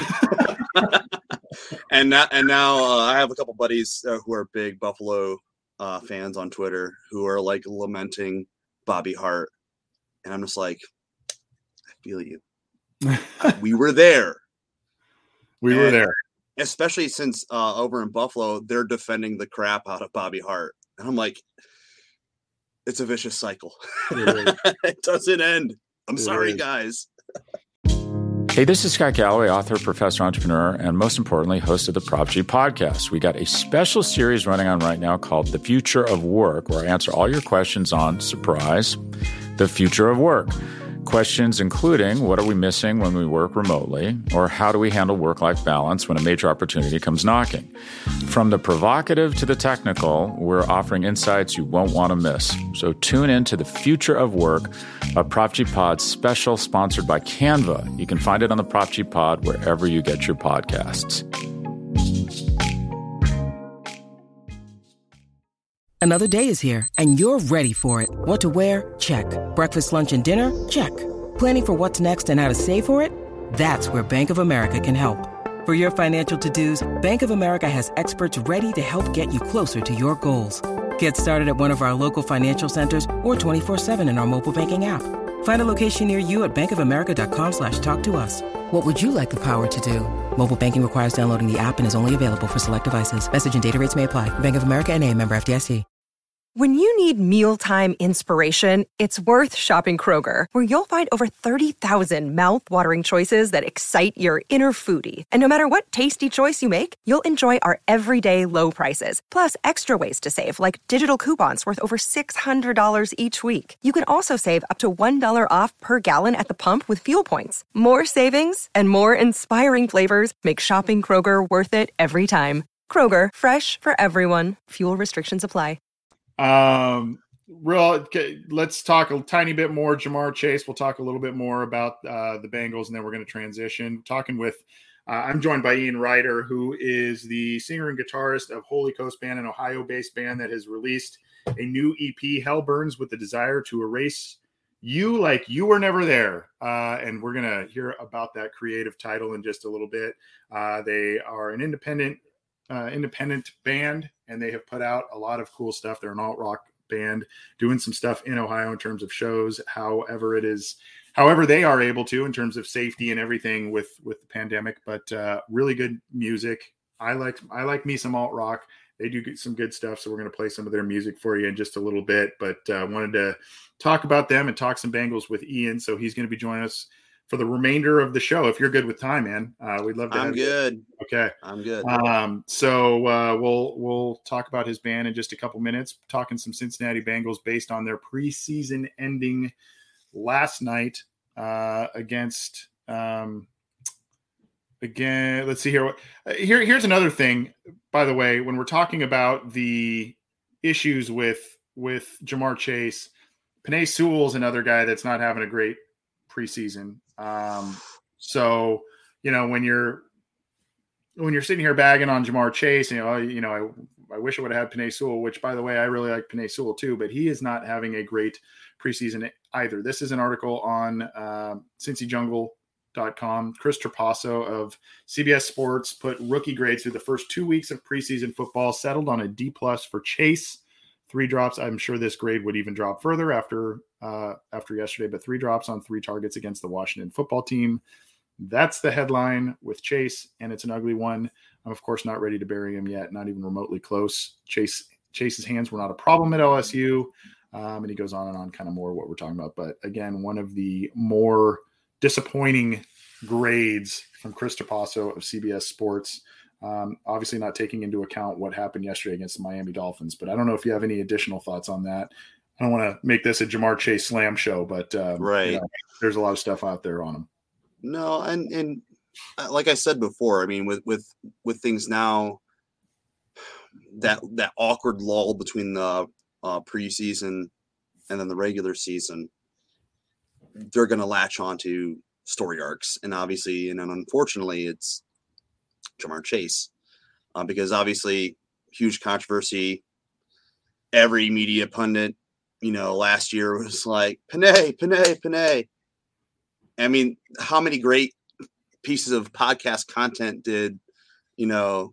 and now, and now uh, I have a couple buddies uh, who are big Buffalo uh, fans on Twitter who are like lamenting Bobby Hart, and I'm just like, I feel you. We were there. We and were there. Especially since uh, over in Buffalo, they're defending the crap out of Bobby Hart. And I'm like, it's a vicious cycle. It, it doesn't end. I'm it sorry, is. guys. Hey, this is Scott Galloway, author, professor, entrepreneur, and most importantly, host of the Prop G podcast. We got a special series running on right now called The Future of Work, where I answer all your questions on, surprise, the future of work. Questions including, what are we missing when we work remotely? Or how do we handle work-life balance when a major opportunity comes knocking? From the provocative to the technical, we're offering insights you won't want to miss. So tune in to The Future of Work, a Prop G Pod special sponsored by Canva. You can find it on the Prop G Pod wherever you get your podcasts. Another day is here, and you're ready for it. What to wear? Check. Breakfast, lunch, and dinner? Check. Planning for what's next and how to save for it? That's where Bank of America can help. For your financial to-dos, Bank of America has experts ready to help get you closer to your goals. Get started at one of our local financial centers or twenty-four seven in our mobile banking app. Find a location near you at bankofamerica.com slash talk to us. What would you like the power to do? Mobile banking requires downloading the app and is only available for select devices. Message and data rates may apply. Bank of America N A, member F D I C. When you need mealtime inspiration, it's worth shopping Kroger, where you'll find over thirty thousand mouth-watering choices that excite your inner foodie. And no matter what tasty choice you make, you'll enjoy our everyday low prices, plus extra ways to save, like digital coupons worth over six hundred dollars each week. You can also save up to one dollar off per gallon at the pump with fuel points. More savings and more inspiring flavors make shopping Kroger worth it every time. Kroger, fresh for everyone. Fuel restrictions apply. Um, real. Okay, let's talk a tiny bit more. Ja'Marr Chase. We'll talk a little bit more about uh, the Bengals, and then we're going to transition. Talking with, uh, I'm joined by Ian Ryder, who is the singer and guitarist of Holy Coast Band, an Ohio-based band that has released a new E P, Hell Burns with the Desire to Erase You Like You Were Never There. Uh, and we're going to hear about that creative title in just a little bit. Uh, they are an independent uh, independent band, and they have put out a lot of cool stuff. They're an alt-rock band doing some stuff in Ohio in terms of shows, however it is, however they are able to in terms of safety and everything with, with the pandemic, but uh, really good music. I like, I like me some alt rock. They do get some good stuff. So we're going to play some of their music for you in just a little bit, but I uh, wanted to talk about them and talk some Bengals with Ian. So he's going to be joining us for the remainder of the show. If you're good with time, man, uh, we'd love to I'm have good. you. Okay. I'm good. Um, so uh, we'll we'll talk about his band in just a couple minutes, talking some Cincinnati Bengals based on their preseason ending last night uh, against um, again. Let's see here. Uh, here here's another thing. By the way, when we're talking about the issues with with Ja'Marr Chase, Penei Sewell's another guy that's not having a great preseason. Um, so you know when you're when you're sitting here bagging on Ja'Marr Chase, you know, you know, I, I wish I would have had Penei Sewell, which, by the way, I really like Penei Sewell too, but he is not having a great preseason either. This is an article on uh, Cincy Jungle dot com. Chris Trapasso of C B S Sports put rookie grades through the first two weeks of preseason football, settled on a D plus for Chase. Three drops. I'm sure this grade would even drop further after uh, after yesterday, but three drops on three targets against the Washington football team. That's the headline with Chase, and it's an ugly one. I'm, of course, not ready to bury him yet, not even remotely close. Chase Chase's hands were not a problem at L S U, um, and he goes on and on kind of more what we're talking about. But, again, one of the more disappointing grades from Chris Trapasso of C B S Sports, um, obviously not taking into account what happened yesterday against the Miami Dolphins. But I don't know if you have any additional thoughts on that. I don't want to make this a Ja'Marr Chase slam show, but um, right. You know, there's a lot of stuff out there on him. No, and and like I said before, I mean, with with with things now, that that awkward lull between the uh, preseason and then the regular season, they're going to latch onto story arcs, and obviously, and then unfortunately, it's Ja'Marr Chase, uh, because obviously, huge controversy. Every media pundit, you know, last year was like Penei, Penei, Penei. I mean, how many great pieces of podcast content did, you know,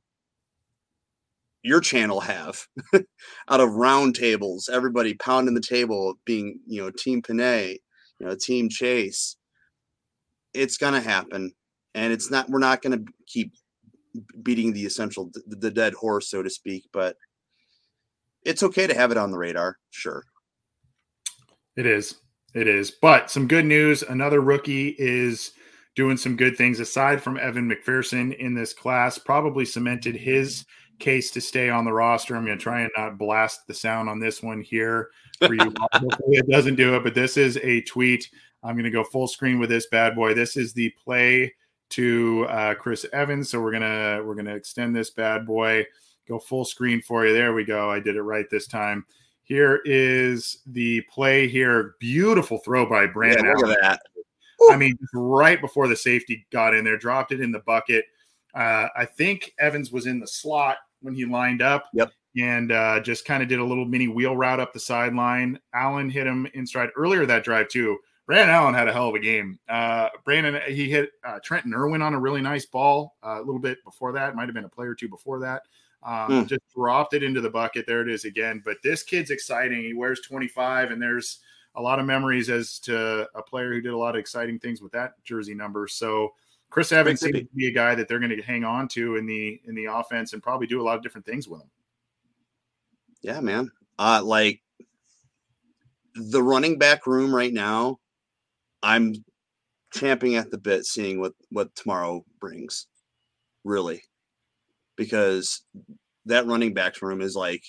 your channel have out of round tables, everybody pounding the table being, you know, Team Penei, you know, Team Chase. It's going to happen. And it's not, we're not going to keep beating the essential, the dead horse, so to speak, but it's okay to have it on the radar. Sure. It is. It is. But some good news. Another rookie is doing some good things aside from Evan McPherson in this class, probably cemented his case to stay on the roster. I'm going to try and not blast the sound on this one here for you. Hopefully it doesn't do it, but this is a tweet. I'm going to go full screen with this bad boy. This is the play to uh, Chris Evans. So we're going to, we're going to extend this bad boy, go full screen for you. There we go. I did it right this time. Here is the play here. Beautiful throw by Brandon. Yeah, look at that. I mean, right before the safety got in there, dropped it in the bucket. Uh, I think Evans was in the slot when he lined up. Yep. And uh, just kind of did a little mini wheel route up the sideline. Allen hit him in stride earlier that drive too. Brandon Allen had a hell of a game. Uh, Brandon, he hit uh, Trenton Irwin on a really nice ball uh, a little bit before that. Might have been a play or two before that. Um, mm. Just dropped it into the bucket. There it is again. But this kid's exciting. He wears twenty-five, and there's a lot of memories as to a player who did a lot of exciting things with that jersey number. So Chris Evans seems to be a guy that they're going to hang on to in the in the offense and probably do a lot of different things with him. Yeah, man. Uh, like the running back room right now, I'm champing at the bit seeing what, what tomorrow brings, really. Because that running backs room is like,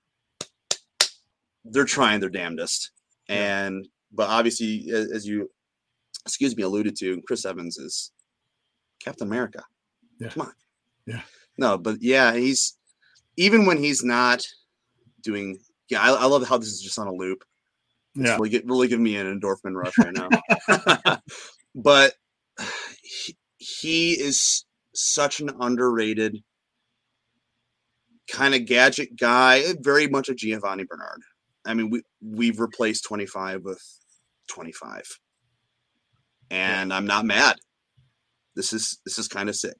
they're trying their damnedest. Yeah. And, but obviously, as you, excuse me, alluded to, Chris Evans is Captain America. Yeah. Come on. Yeah. No, but yeah, he's, even when he's not doing yeah, I, I love how this is just on a loop. It's Yeah. really, get, really giving me an endorphin rush right now. But he, he is such an underrated kind of gadget guy, very much a Giovanni Bernard. I mean, we, we've replaced twenty-five with twenty-five. And I'm not mad. This is this is kind of sick.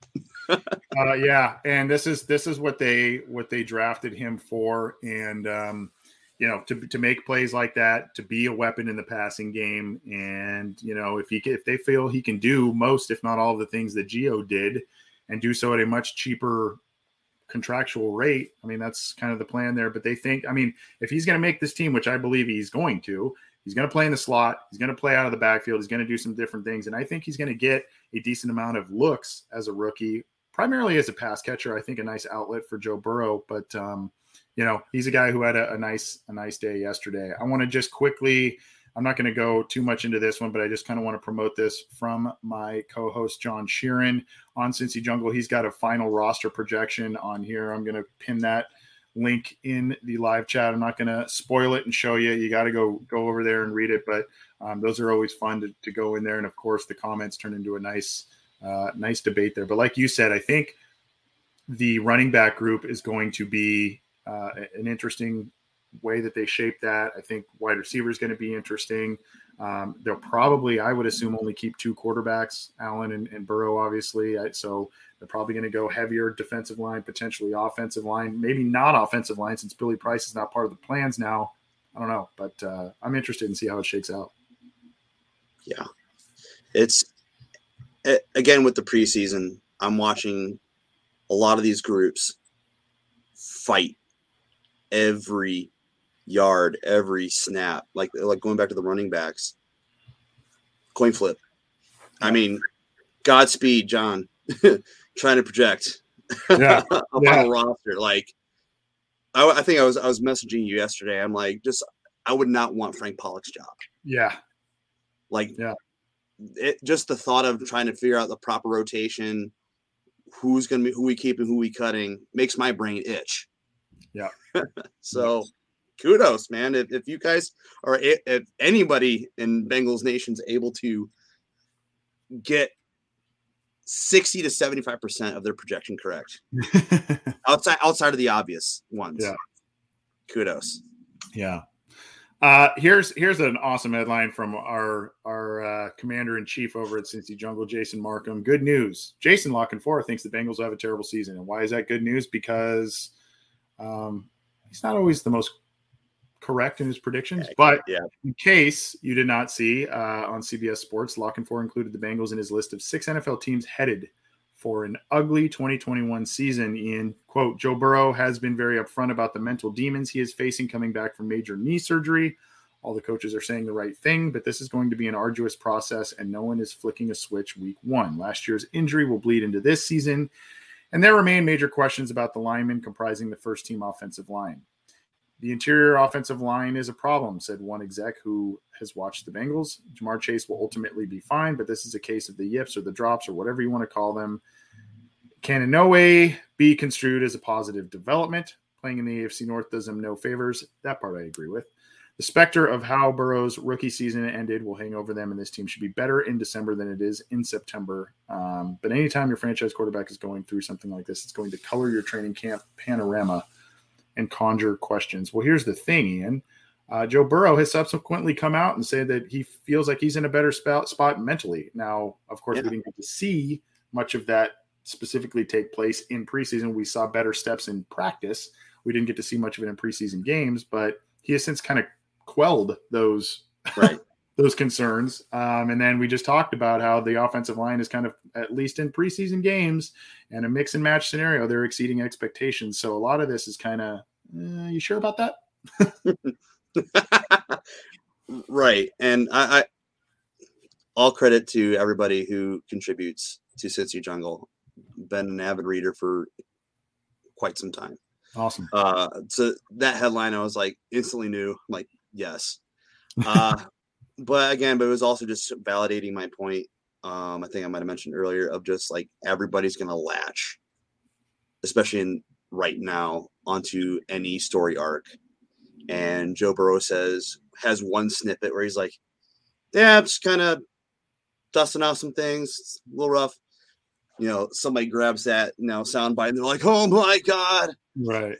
uh, yeah, and this is this is what they what they drafted him for, and um, you know, to to make plays like that, to be a weapon in the passing game, and you know, if he if they feel he can do most, if not all, of the things that Gio did, and do so at a much cheaper contractual rate, I mean, that's kind of the plan there. But they think, I mean, if he's going to make this team, which I believe he's going to. He's going to play in the slot. He's going to play out of the backfield. He's going to do some different things. And I think he's going to get a decent amount of looks as a rookie, primarily as a pass catcher. I think a nice outlet for Joe Burrow. But, um, you know, he's a guy who had a, a nice a nice day yesterday. I want to just quickly – I'm not going to go too much into this one, but I just kind of want to promote this from my co-host John Sheeran on Cincy Jungle. He's got a final roster projection on here. I'm going to pin that link in the live chat. I'm not going to spoil it and show you. You got to go go over there and read it. But um, those are always fun to, to go in there. And of course, the comments turn into a nice, uh, nice debate there. But like you said, I think the running back group is going to be uh, an interesting way that they shape that. I think wide receiver is going to be interesting. Um, they'll probably, I would assume, only keep two quarterbacks, Allen and, and Burrow, obviously. I, so they're probably going to go heavier defensive line, potentially offensive line, maybe not offensive line since Billy Price is not part of the plans now. I don't know, but uh, I'm interested in see how it shakes out. Yeah. It's, it, again, with the preseason, I'm watching a lot of these groups fight every yard, every snap, like like going back to the running backs. Coin flip. I mean, Godspeed, John. Trying to project yeah. a yeah. final roster. Like, I, I think I was I was messaging you yesterday. I'm like, just I would not want Frank Pollock's job. Yeah. Like, yeah. It just the thought of trying to figure out the proper rotation, who's gonna be who we keeping, who we cutting, makes my brain itch. Yeah. So. Kudos, man. If, if you guys are, if anybody in Bengals Nation's able to get sixty to seventy-five percent of their projection correct, outside outside of the obvious ones, yeah. Kudos. Yeah. Uh, here's here's an awesome headline from our our uh, commander in chief over at Cincy Jungle, Jason Markham. Good news. Jason Lockenfor thinks the Bengals will have a terrible season. And why is that good news? Because um, he's not always the most correct in his predictions, but yeah. in case you did not see uh, on C B S Sports, Lockenfor included the Bengals in his list of six N F L teams headed for an ugly twenty twenty-one season. In quote, Joe Burrow has been very upfront about the mental demons he is facing coming back from major knee surgery. All the coaches are saying the right thing, but this is going to be an arduous process, and no one is flicking a switch week one. Last year's injury will bleed into this season, and there remain major questions about the linemen comprising the first team offensive line. The interior offensive line is a problem, said one exec who has watched the Bengals. Jamar Chase will ultimately be fine, but this is a case of the yips or the drops or whatever you want to call them. Can in no way be construed as a positive development. Playing in the A F C North does them no favors. That part I agree with. The specter of how Burrow's rookie season ended will hang over them, and this team should be better in December than it is in September. Um, but anytime your franchise quarterback is going through something like this, it's going to color your training camp panorama and conjure questions. Well, here's the thing, Ian. Uh, Joe Burrow has subsequently come out and said that he feels like he's in a better spot, spot mentally. Now, of course, yeah. we didn't get to see much of that specifically take place in preseason. We saw better steps in practice. We didn't get to see much of it in preseason games, but he has since kind of quelled those right. those concerns. Um, and then we just talked about how the offensive line is kind of, at least in preseason games and a mix and match scenario, they're exceeding expectations. So a lot of this is kind of, uh, you sure about that? Right. And I, I, all credit to everybody who contributes to Cincy Jungle. Been an avid reader for quite some time. Awesome. Uh, so that headline, I was like, instantly knew, like, yes. Uh, but again, but it was also just validating my point. Um, I think I might have mentioned earlier of just like everybody's going to latch, especially in right now, onto any story arc. And Joe Burrow says, has one snippet where he's like, yeah, I'm just kind of dusting out some things. It's a little rough. You know, somebody grabs that, you know, soundbite and they're like, oh my God. Right.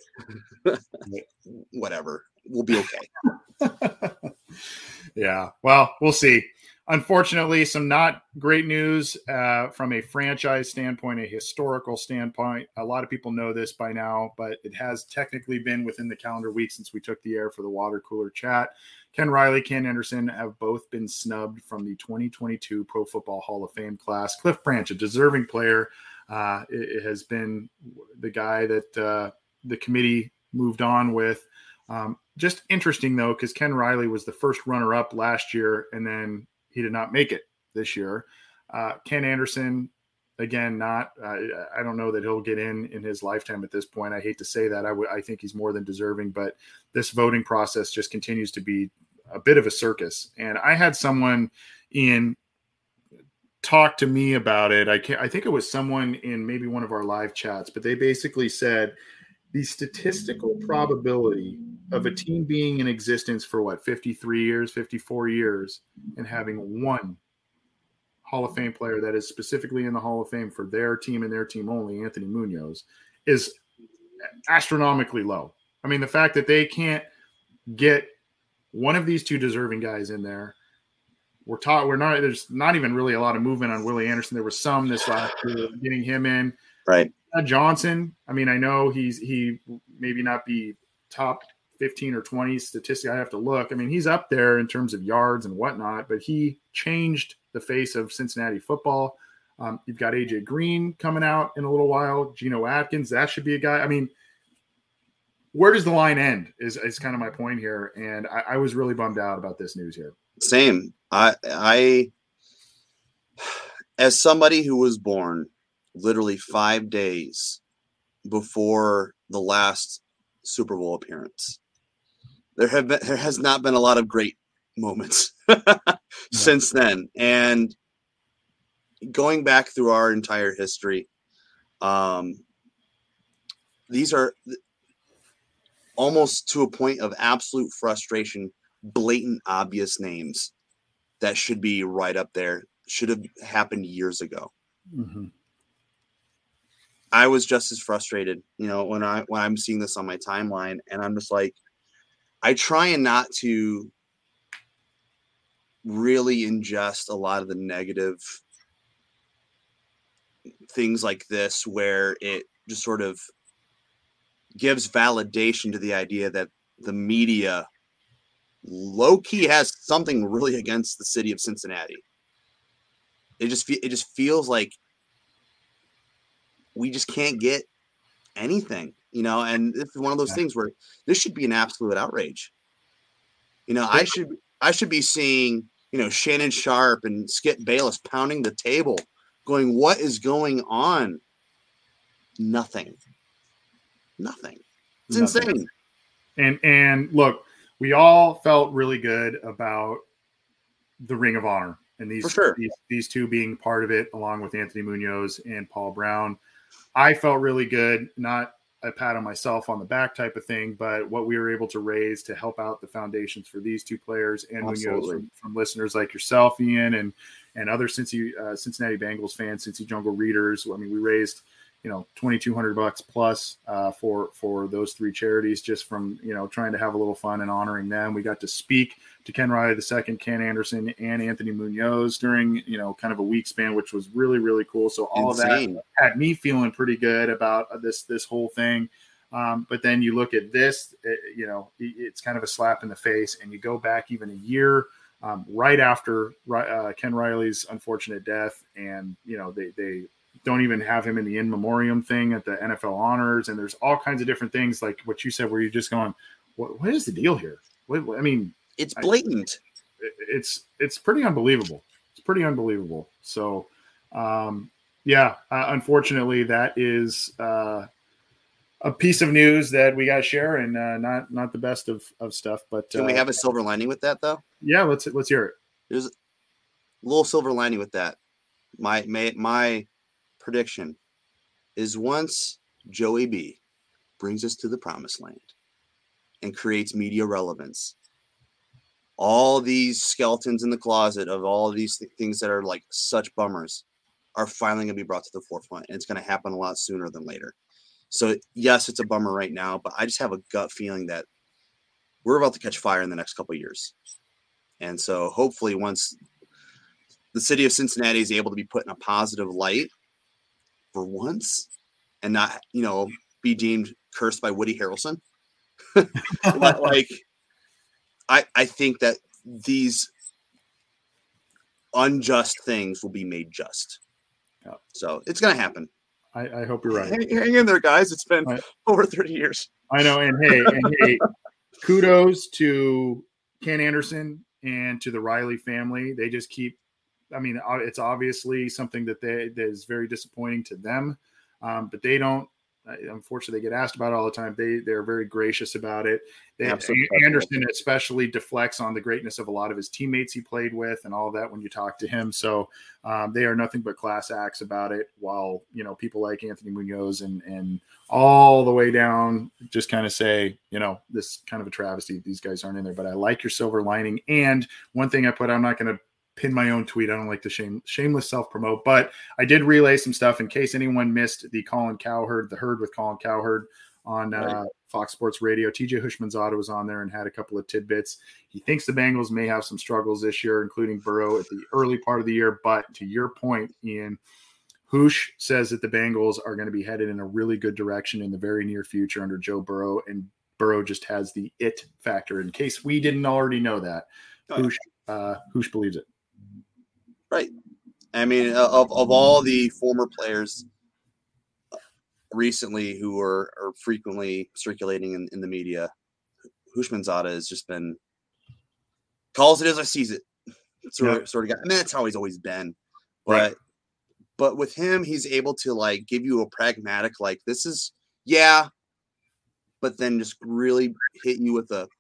Whatever. We'll be okay. Yeah. Well, we'll see. Unfortunately, some not great news uh, from a franchise standpoint, a historical standpoint. A lot of people know this by now, but it has technically been within the calendar week since we took the air for the water cooler chat. Ken Riley, Ken Anderson have both been snubbed from the twenty twenty-two Pro Football Hall of Fame class. Cliff Branch, a deserving player, uh, it, it has been the guy that uh, the committee moved on with. Um, just interesting, though, because Ken Riley was the first runner-up last year, and then he did not make it this year. Uh, Ken Anderson, again, not uh, – I don't know that he'll get in in his lifetime at this point. I hate to say that. I, w- I think he's more than deserving, but this voting process just continues to be a bit of a circus. And I had someone in talk to me about it. I can't, I think it was someone in maybe one of our live chats, but they basically said the statistical probability of a team being in existence for what, fifty-three years, fifty-four years, and having one Hall of Fame player that is specifically in the Hall of Fame for their team and their team only, Anthony Munoz, is astronomically low. I mean, the fact that they can't get one of these two deserving guys in there, we're taught we're not, there's not even really a lot of movement on Willie Anderson. There was some this last year getting him in. Right. Uh, Johnson, I mean, I know he's, he maybe not be top fifteen or twenty statistic. I have to look. I mean, he's up there in terms of yards and whatnot, but he changed the face of Cincinnati football. Um, you've got A J Green coming out in a little while. Geno Atkins, that should be a guy. I mean, where does the line end is, is kind of my point here. And I, I was really bummed out about this news here. Same. I, I, as somebody who was born literally five days before the last Super Bowl appearance, there have been, there has not been a lot of great moments since then. And going back through our entire history, um, these are almost to a point of absolute frustration, blatant, obvious names that should be right up there, should have happened years ago. Mm-hmm. I was just as frustrated, you know, when I when I'm seeing this on my timeline, and I'm just like, I try and not to really ingest a lot of the negative things like this, where it just sort of gives validation to the idea that the media low-key has something really against the city of Cincinnati. It just fe- it just feels like we just can't get anything, you know, and this is one of those things where this should be an absolute outrage. You know, I should I should be seeing, you know, Shannon Sharp and Skip Bayless pounding the table, going, what is going on? Nothing. Nothing. It's Nothing. insane. And and look, we all felt really good about the Ring of Honor and these, For sure. these these two being part of it, along with Anthony Munoz and Paul Brown. I felt really good, not a pat on myself on the back type of thing, but what we were able to raise to help out the foundations for these two players and Munoz from, from listeners like yourself, Ian, and and other Cincy, uh, Cincinnati Bengals fans, Cincy Jungle readers. I mean, we raised, you know, twenty-two hundred bucks plus uh, for, for those three charities, just from, you know, trying to have a little fun and honoring them. We got to speak to Ken Riley the second, Ken Anderson, and Anthony Munoz during, you know, kind of a week span, which was really, really cool. So all Insane. of that had me feeling pretty good about this, this whole thing. Um, but then you look at this, it, you know, it, it's kind of a slap in the face, and you go back even a year um, right after uh, Ken Riley's unfortunate death. And, you know, they, they, don't even have him in the in memoriam thing at the N F L honors. And there's all kinds of different things like what you said, where you're just going, what, what is the deal here? What, what, I mean, it's blatant. I, it's, it's pretty unbelievable. It's pretty unbelievable. So um, yeah, uh, unfortunately that is uh, a piece of news that we got to share, and uh, not, not the best of, of stuff, but Can uh, we have a silver lining with that though? Yeah, let's, let's hear it. There's a little silver lining with that. My, my, my, prediction is once Joey B brings us to the promised land, and creates media relevance, all these skeletons in the closet of all of these th- things that are like such bummers are finally going to be brought to the forefront. And it's going to happen a lot sooner than later. So yes, it's a bummer right now, but I just have a gut feeling that we're about to catch fire in the next couple of years. And so hopefully once the city of Cincinnati is able to be put in a positive light for once and not, you know, be deemed cursed by Woody Harrelson, like, I, I think that these unjust things will be made just. Yeah. So it's going to happen. I, I hope you're right. Hang, hang in there, guys. It's been right. over thirty years. I know. And hey, and hey, kudos to Ken Anderson and to the Riley family. They just keep, I mean, it's obviously something that they that is very disappointing to them, um, but they don't. Unfortunately, they get asked about it all the time. They they're very gracious about it. They, Anderson especially deflects on the greatness of a lot of his teammates he played with and all of that when you talk to him. So um, they are nothing but class acts about it. While you know people like Anthony Munoz and and all the way down just kind of say, you know, this kind of a travesty. These guys aren't in there. But I like your silver lining. And one thing I put, I'm not going to pin my own tweet. I don't like to shame, shameless self-promote, but I did relay some stuff in case anyone missed the Colin Cowherd, the herd with Colin Cowherd on uh, right. Fox Sports Radio. T J Hushmanzada was on there and had a couple of tidbits. He thinks the Bengals may have some struggles this year, including Burrow at the early part of the year. But to your point, Ian, Hoosh says that the Bengals are going to be headed in a really good direction in the very near future under Joe Burrow, and Burrow just has the it factor. In case we didn't already know that, oh, Hoosh, uh, Hoosh believes it. Right. I mean, of, of all the former players recently who are, are frequently circulating in, in the media, Hushmanzada has just been calls it as I sees it. Sort of, yeah. sort of guy. I mean, that's how he's always been. But right. but with him, he's able to like give you a pragmatic, like this is yeah, but then just really hit you with a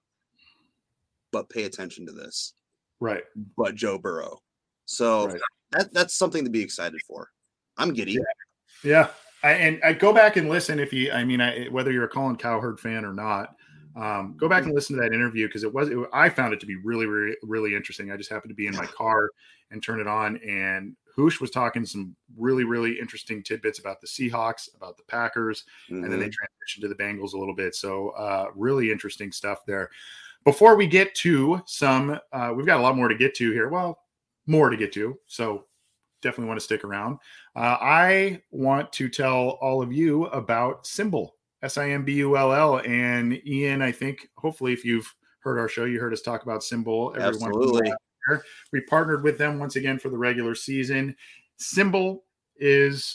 but pay attention to this. Right. But Joe Burrow. So right. that that's something to be excited for. I'm giddy. Yeah. yeah. I, and I go back and listen if you, I mean, I, whether you're a Colin Cowherd fan or not, um, go back and listen to that interview because it was, it, I found it to be really, really, really interesting. I just happened to be in my car and turn it on, and Hoosh was talking some really, really interesting tidbits about the Seahawks, about the Packers, mm-hmm. and then they transitioned to the Bengals a little bit. So uh, really interesting stuff there. Before we get to some, uh, we've got a lot more to get to here. Well, more to get to. So definitely want to stick around. Uh, I want to tell all of you about SimBull, S I M B U L L. And Ian, I think hopefully if you've heard our show, you heard us talk about SimBull. Absolutely. We partnered with them once again for the regular season. SimBull is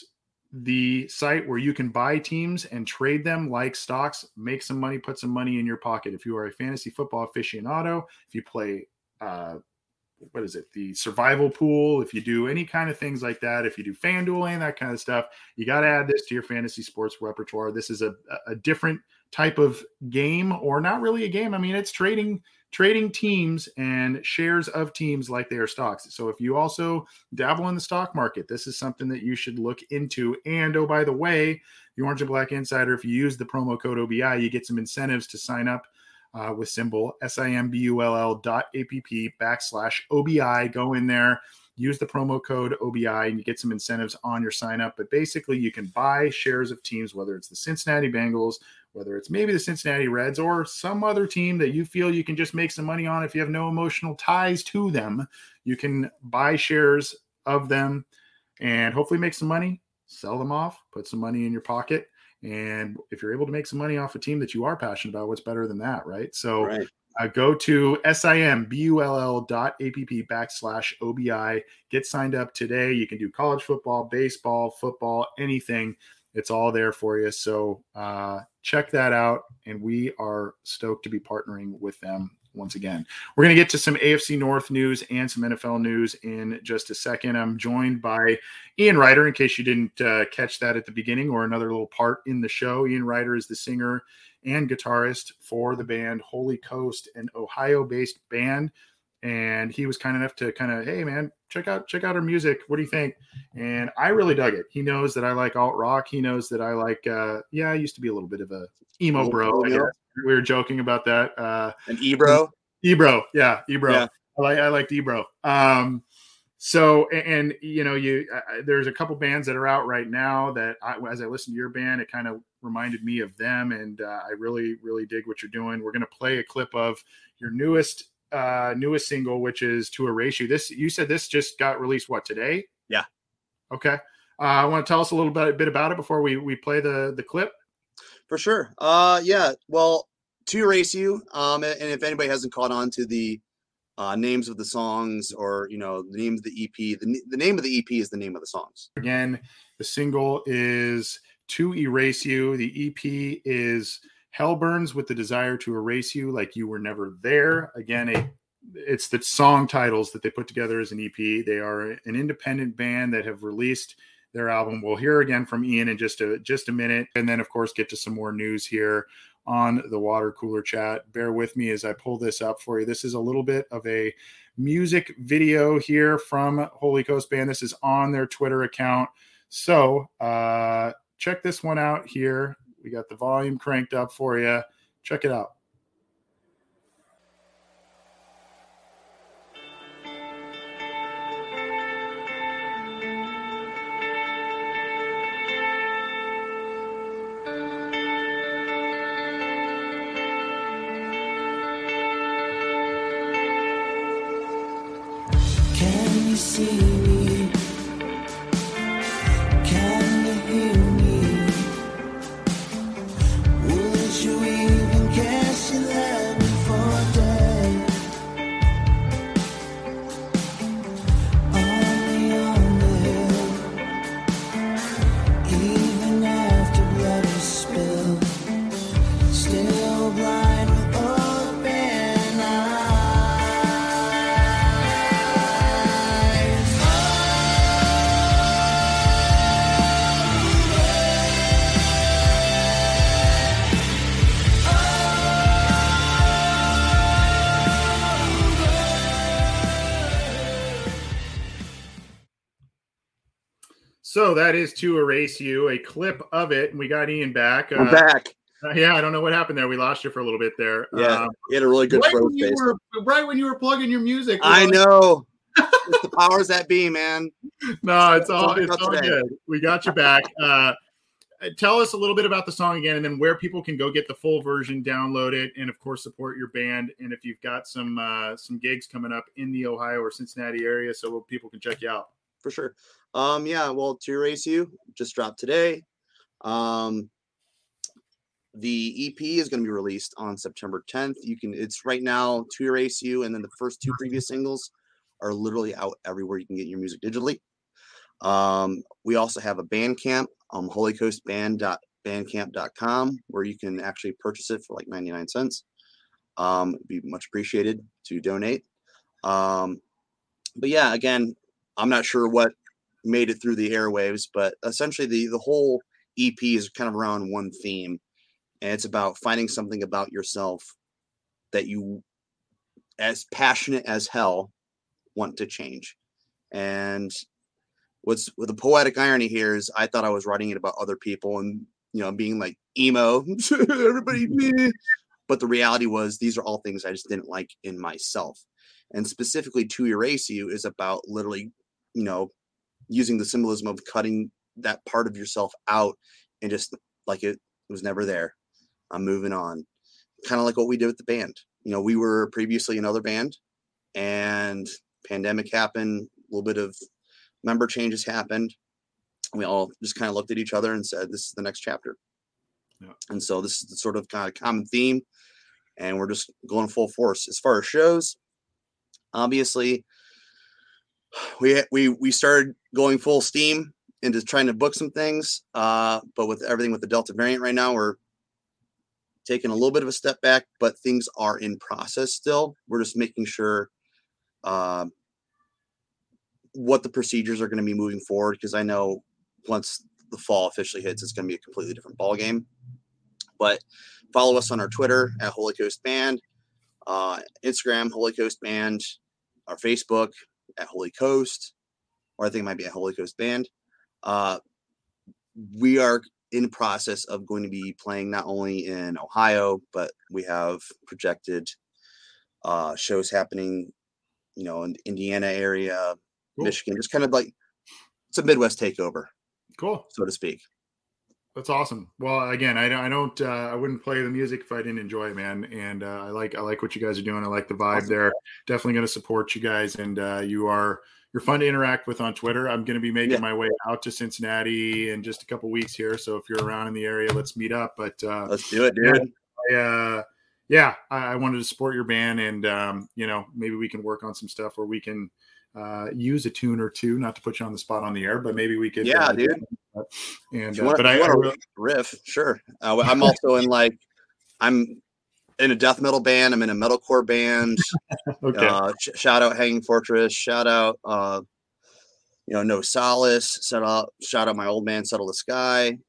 the site where you can buy teams and trade them like stocks, make some money, put some money in your pocket. If you are a fantasy football aficionado, if you play, uh, what is it? The survival pool. If you do any kind of things like that, if you do FanDuel and that kind of stuff, you got to add this to your fantasy sports repertoire. This is a, a different type of game, or not really a game. I mean, it's trading, trading teams and shares of teams like they are stocks. So if you also dabble in the stock market, this is something that you should look into. And oh, by the way, the Orange and Black Insider, if you use the promo code O B I, you get some incentives to sign up Uh, with SimBull, S I M B U L L dot app backslash O B I. Go in there, use the promo code O B I, and you get some incentives on your sign up. But basically, you can buy shares of teams, whether it's the Cincinnati Bengals, whether it's maybe the Cincinnati Reds, or some other team that you feel you can just make some money on if you have no emotional ties to them. You can buy shares of them and hopefully make some money, sell them off, put some money in your pocket. And if you're able to make some money off a team that you are passionate about, what's better than that, right? So right. Uh, go to S I M B U L L dot app backslash O B I. Get signed up today. You can do college football, baseball, football, anything. It's all there for you. So uh, check that out. And we are stoked to be partnering with them once again. We're going to get to some A F C North news and some N F L news in just a second. I'm joined by Ian Ryder, in case you didn't uh, catch that at the beginning, or another little part in the show. Ian Ryder is the singer and guitarist for the band Holy Coast, an Ohio-based band. And he was kind enough to kind of, hey man, check out, check out our music. What do you think? And I really dug it. He knows that I like alt rock. He knows that I like, uh, yeah, I used to be a little bit of a emo bro. I guess. we were joking about that. Uh, and Ebro, Ebro, yeah, Ebro. Yeah. I like I liked Ebro. Um, so and, and you know you uh, there's a couple bands that are out right now that I, as I listened to your band, it kind of reminded me of them, and uh, I really really dig what you're doing. We're gonna play a clip of your newest uh, newest single, which is To Erase You. This you said this just got released what today? Yeah. Okay. Uh, I want to tell us a little bit, bit about it before we we play the the clip. For sure. Uh, yeah. Well, To Erase You. Um, and if anybody hasn't caught on to the uh, names of the songs, or you know, the name of the E P, the the name of the E P is the name of the songs. Again, the single is To Erase You. The E P is Hell Burns with the Desire to Erase You, Like You Were Never There. Again, a it's the song titles that they put together as an E P. They are an independent band that have released their album. We'll hear again from Ian in just a just a minute, and then of course get to some more news here on the Water Cooler Chat. Bear with me as I pull this up for you. This is a little bit of a music video here from Holy Coast Band. This is on their Twitter account. So uh, check this one out here. We got the volume cranked up for you. Check it out. Can you see me? Can you hear me? Would you even guess you love me for a day? Only on the hill, even after blood is spilled, still blind with open eyes. So that is To Erase You, a clip of it. And we got Ian back. I'm Uh, back. uh, yeah, I don't know what happened there. We lost you for a little bit there. Yeah, Um, he had a really good right, throat when you space. were, right when you were plugging your music. I we know. It's the powers that be, man. No, it's all Sorry it's about all today. good. We got you back. Uh, tell us a little bit about the song again, and then where people can go get the full version, download it, and of course support your band. And if you've got some uh, some gigs coming up in the Ohio or Cincinnati area, so people can check you out. For sure. Um, yeah, well, To Erase You just dropped today. Um, the E P is going to be released on September tenth. You can, it's right now To Erase You, and then the first two previous singles are literally out everywhere you can get your music digitally. Um, we also have a Bandcamp, um, holy coast band dot bandcamp dot com, where you can actually purchase it for like ninety-nine cents. Um, it'd be much appreciated to donate. Um, but yeah, again, I'm not sure what made it through the airwaves, but essentially the, the whole E P is kind of around one theme, and it's about finding something about yourself that you, as passionate as hell, want to change. And what's with the poetic irony here is I thought I was writing it about other people and, you know, being like emo, everybody, but the reality was these are all things I just didn't like in myself. And specifically To Erase You is about literally, you know, using the symbolism of cutting that part of yourself out and just like it was never there. I'm moving on. Kind of like what we did with the band. You know, we were previously another band and pandemic happened, a little bit of member changes happened. We all just kind of looked at each other and said, this is the next chapter. Yeah. And so this is the sort of kind of common theme, and we're just going full force. As far as shows, obviously, we we we started going full steam into trying to book some things, uh, but with everything with the Delta variant right now, we're taking a little bit of a step back, but things are in process still. We're just making sure uh, what the procedures are going to be moving forward, because I know once the fall officially hits, it's going to be a completely different ball game. But follow us on our Twitter at Holy Coast Band, uh, Instagram Holy Coast Band, our Facebook at Holy Coast, or I think it might be at Holy Coast Band. Uh, we are in process of going to be playing not only in Ohio, but we have projected uh, shows happening, you know, in the Indiana area, Cool. Michigan, just kind of like it's a Midwest takeover, Cool. so to speak. That's awesome. Well, again, I don't, I don't, uh, I wouldn't play the music if I didn't enjoy it, man. And uh, I like, I like what you guys are doing. I like the vibe Awesome. there. Definitely going to support you guys. And uh, you are, you're fun to interact with on Twitter. I'm going to be making Yeah. my way out to Cincinnati in just a couple weeks here. So if you're around in the area, let's meet up. But uh, Let's do it, dude. I, uh, yeah, I, I wanted to support your band, and um, you know, maybe we can work on some stuff where we can uh, use a tune or two. Not to put you on the spot on the air, but maybe we could. Yeah, uh, dude. And If you uh, want, but if I, you I want really, to riff, sure. Uh, I'm also in like, I'm in a death metal band. I'm in a metalcore band. okay. Uh, sh- shout out Hanging Fortress. Shout out, uh, you know, No Solace. Shout out, shout out my old man, Settle the Sky.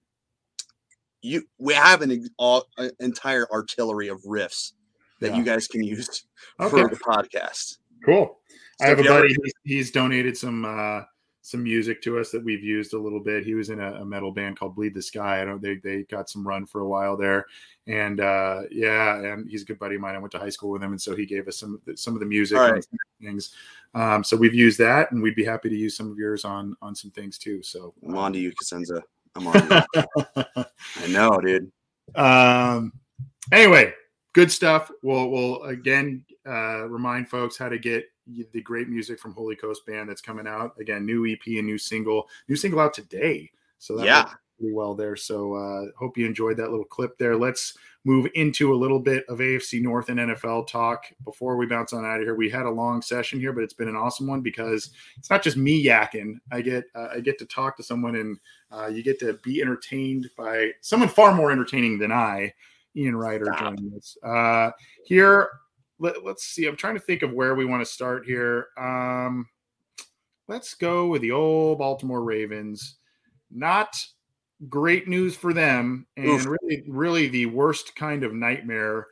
You, we have an ex- all, an entire artillery of riffs that Yeah. you guys can use Okay. for the podcast. Cool. I So have if a you ever- buddy. He's, he's donated some uh, some music to us that we've used a little bit. He was in a, a metal band called Bleed the Sky. I don't. They they got some run for a while there, and uh, yeah, and he's a good buddy of mine. I went to high school with him, and so he gave us some some of the music All and right. some things. Um, so we've used that, and we'd be happy to use some of yours on on some things too. So I'm on to you, Cosenza. I'm on to you. I know, dude. um, anyway, good stuff. We'll we'll again uh, remind folks how to get the great music from Holy Coast Band that's coming out. Again, new E P and new single, new single out today. So that Yeah. worked pretty well there. So uh, hope you enjoyed that little clip there. Let's move into a little bit of A F C North and N F L talk before we bounce on out of here. We had a long session here, but it's been an awesome one because it's not just me yakking. I get uh, I get to talk to someone, and uh, you get to be entertained by someone far more entertaining than I. Ian Ryder Stop. joining us uh, here. Let, let's see. I'm trying to think of where we want to start here. Um, let's go with the old Baltimore Ravens. Not great news for them, and Oof. really, really the worst kind of nightmare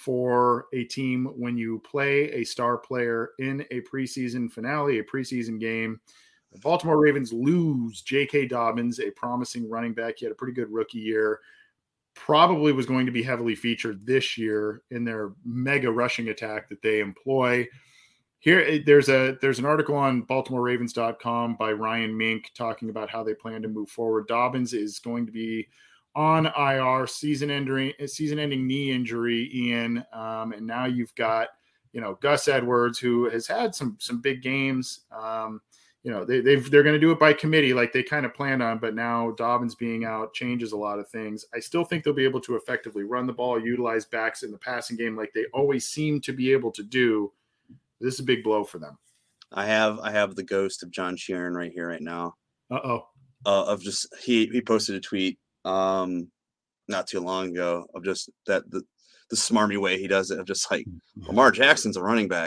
for a team when you play a star player in a preseason finale, a preseason game. The Baltimore Ravens lose J K. Dobbins, a promising running back. He had a pretty good rookie year. Probably was going to be heavily featured this year in their mega rushing attack that they employ. Here, there's a there's an article on Baltimore Ravens dot com by Ryan Mink talking about how they plan to move forward. Dobbins is going to be on I R, season-ending season-ending knee injury, Ian, um, and now you've got you know Gus Edwards, who has had some some big games. Um, you know they they've, they're going to do it by committee, like they kind of planned on, but now Dobbins being out changes a lot of things. I still think they'll be able to effectively run the ball, utilize backs in the passing game, like they always seem to be able to do. This is a big blow for them. I have I have the ghost of John Sheeran right here right now. Uh-oh. Uh, of just he he posted a tweet um not too long ago of just that the the smarmy way he does it of just like Lamar Jackson's a running back.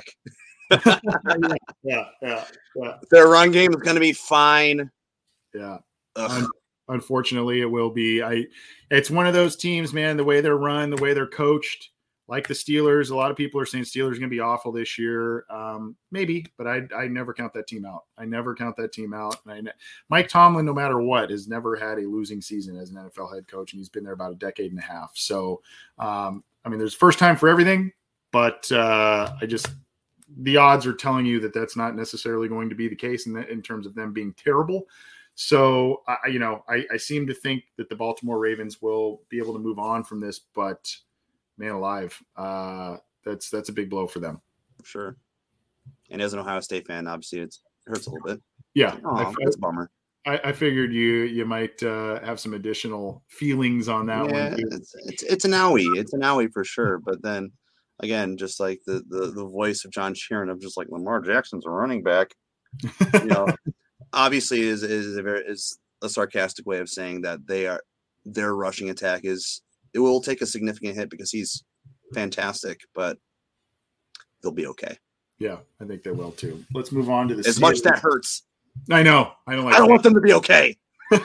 yeah, yeah, yeah, Their run game is going to be fine. yeah. Ugh. Un- unfortunately, it will be. I. It's one of those teams, man. The way they're run, the way they're coached, like the Steelers. A lot of people are saying Steelers are going to be awful this year. Um, maybe, but I I never count that team out. I never count that team out. And I, ne- Mike Tomlin, no matter what, has never had a losing season as an N F L head coach, and he's been there about a decade and a half. So, um, I mean, there's first time for everything, but uh, I just the odds are telling you that that's not necessarily going to be the case in, the, in terms of them being terrible. So, I, you know, I, I seem to think that the Baltimore Ravens will be able to move on from this, but man alive, uh, that's that's a big blow for them. Sure. And as an Ohio State fan, obviously it's, it hurts a little bit. Yeah, Oh, I, that's a bummer. I, I figured you you might uh, have some additional feelings on that Yeah, one. Too. it's, it's it's an owie. It's an owie for sure. But then again, just like the the, the voice of John Sheeran of just like Lamar Jackson's a running back, you know, obviously is is a very is a sarcastic way of saying that they are their rushing attack is it will take a significant hit because he's fantastic, but they'll be okay. Yeah, I think they will too. Let's move on to the As much Steelers. that hurts, I know. I don't like. I don't that. want them to be okay.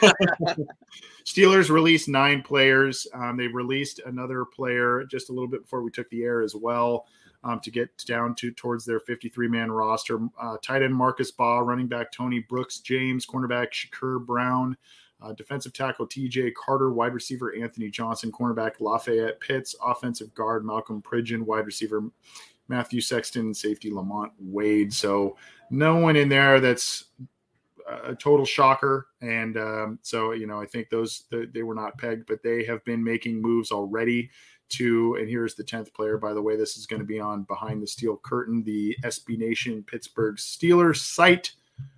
Steelers released nine players. Um, they released another player just a little bit before we took the air as well um, to get down to towards their fifty-three man roster. Uh, tight end Marcus Baugh, running back Tony Brooks James, cornerback Shakur Brown, Uh, defensive tackle T J Carter, wide receiver Anthony Johnson, cornerback Lafayette Pitts, offensive guard Malcolm Pridgeon, wide receiver Matthew Sexton, safety Lamont Wade. So no one in there that's a total shocker. And um, so, you know, I think those, they, they were not pegged, but they have been making moves already to, and here's the tenth player, by the way, this is going to be on Behind the Steel Curtain, the S B Nation Pittsburgh Steelers site.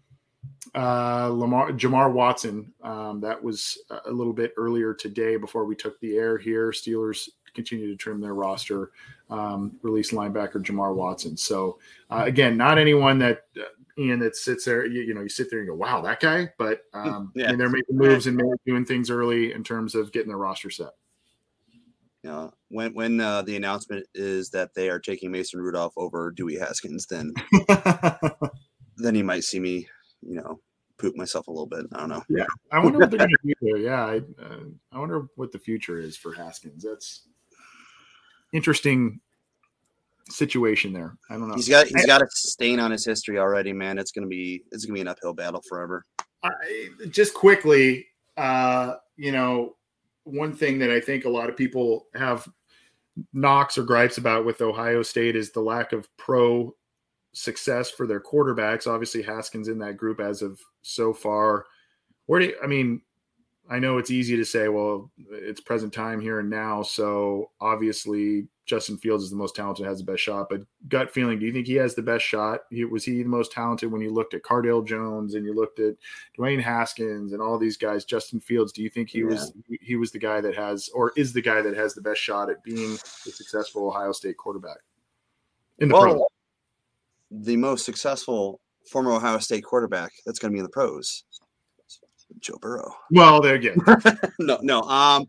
Uh, Lamar, Jamar Watson, um, that was a little bit earlier today before we took the air here. Steelers continue to trim their roster, um, release linebacker Jamar Watson. So uh, again, not anyone that uh, Ian that sits there, you, you know, you sit there and go, wow, that guy, but um, yeah. I mean, they're making moves and maybe doing things early in terms of getting their roster set. You know, when, when uh, the announcement is that they are taking Mason Rudolph over Dewey Haskins, then, then you might see me, you know, poop myself a little bit. I don't know. Yeah. I wonder what they're going to do there. Yeah. I, uh, I wonder what the future is for Haskins. That's interesting situation there. I don't know. He's got, he's got a stain on his history already, man. It's going to be, it's going to be an uphill battle forever. I, just quickly, uh, you know, one thing that I think a lot of people have knocks or gripes about with Ohio State is the lack of pro success for their quarterbacks. Obviously Haskins in that group as of so far. Where do you, I mean, I know it's easy to say, well, it's present time here and now. So obviously Justin Fields is the most talented, has the best shot, but gut feeling, do you think he has the best shot? He, was he the most talented when you looked at Cardale Jones and you looked at Dwayne Haskins and all these guys, Justin Fields, do you think he yeah. was, he was the guy that has, or is the guy that has the best shot at being a successful Ohio State quarterback in the well, pros? The most successful former Ohio State quarterback that's going to be in the pros, Joe Burrow. Well, there again. no, no. Um,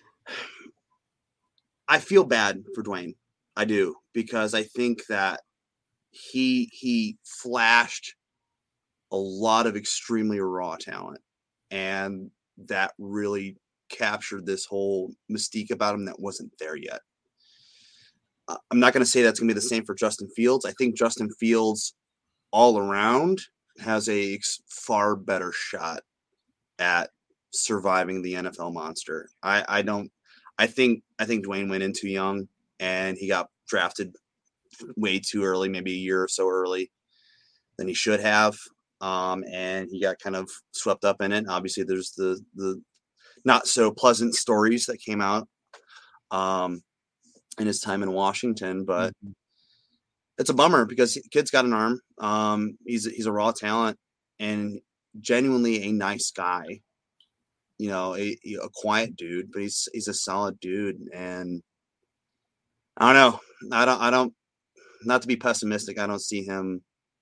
I feel bad for Dwayne. I do, because I think that he he flashed a lot of extremely raw talent, and that really captured this whole mystique about him that wasn't there yet. Uh, I'm not going to say that's going to be the same for Justin Fields. I think Justin Fields all around has a far better shot at surviving the N F L monster. I, I don't, I think, I think Dwayne went in too young and he got drafted way too early, maybe a year or so early than he should have. Um, and he got kind of swept up in it. Obviously there's the, the not so pleasant stories that came out, um, in his time in Washington, but mm-hmm. it's a bummer because the kid's got an arm. Um, he's, he's a raw talent and genuinely a nice guy, you know, a, a quiet dude, but he's, he's a solid dude. And I don't know. I don't, I don't, not to be pessimistic. I don't see him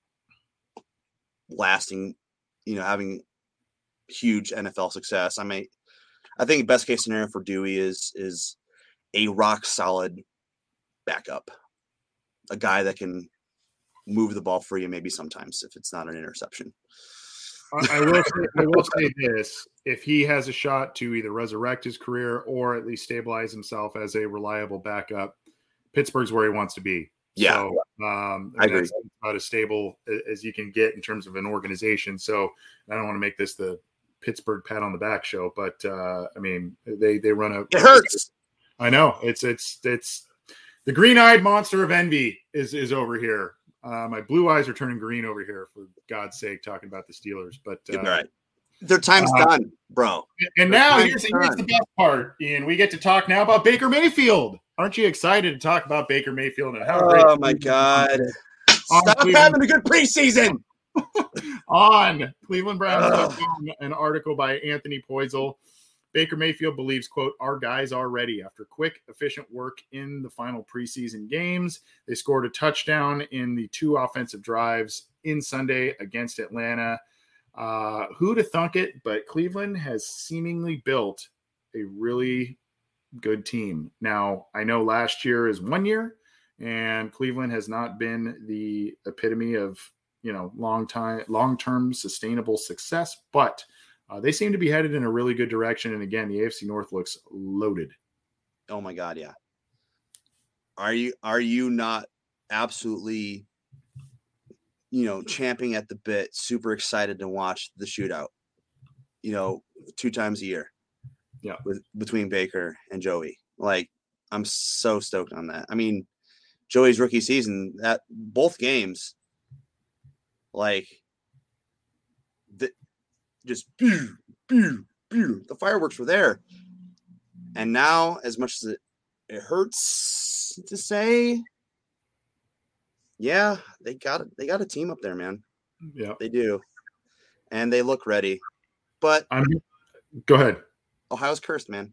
lasting, you know, having huge N F L success. I mean, I think best case scenario for Dewey is, is a rock solid backup, a guy that can move the ball for you maybe sometimes if it's not an interception. I will say, I will say this: if he has a shot to either resurrect his career or at least stabilize himself as a reliable backup, Pittsburgh's where he wants to be. Yeah, so, um, I, I agree. That's about as stable as you can get in terms of an organization. So I don't want to make this the Pittsburgh pat on the back show, but uh, I mean they they run a. It hurts. I know it's it's it's the green-eyed monster of envy is is over here. Uh, my blue eyes are turning green over here, for God's sake, talking about the Steelers. But uh, right, their time's uh, done, bro. And their now here's, here's the best part, Ian. We get to talk now about Baker Mayfield. Aren't you excited to talk about Baker Mayfield? And how oh my God! Stop Cleveland. having a good preseason. On Cleveland Browns, an article by Anthony Poisel. Baker Mayfield believes, quote, our guys are ready. After quick, efficient work in the final preseason games, they scored a touchdown in the two offensive drives in Sunday against Atlanta. Uh, who to thunk it, but Cleveland has seemingly built a really good team. Now, I know last year is one year, and Cleveland has not been the epitome of, you know, long time, long-term sustainable success, but Uh, they seem to be headed in a really good direction. And again, the A F C North looks loaded. Oh my God. Yeah. Are you, are you not absolutely, you know, champing at the bit, super excited to watch the shootout? you know, two times a year. Yeah. With between Baker and Joey. Like, I'm so stoked on that. I mean, Joey's rookie season, that both games, like, the, just pew, pew, pew, the fireworks were there. And now, as much as it, it hurts to say, yeah, they got it. They got a team up there, man. Yeah, they do, and they look ready. But I'm, go ahead. Ohio's cursed, man.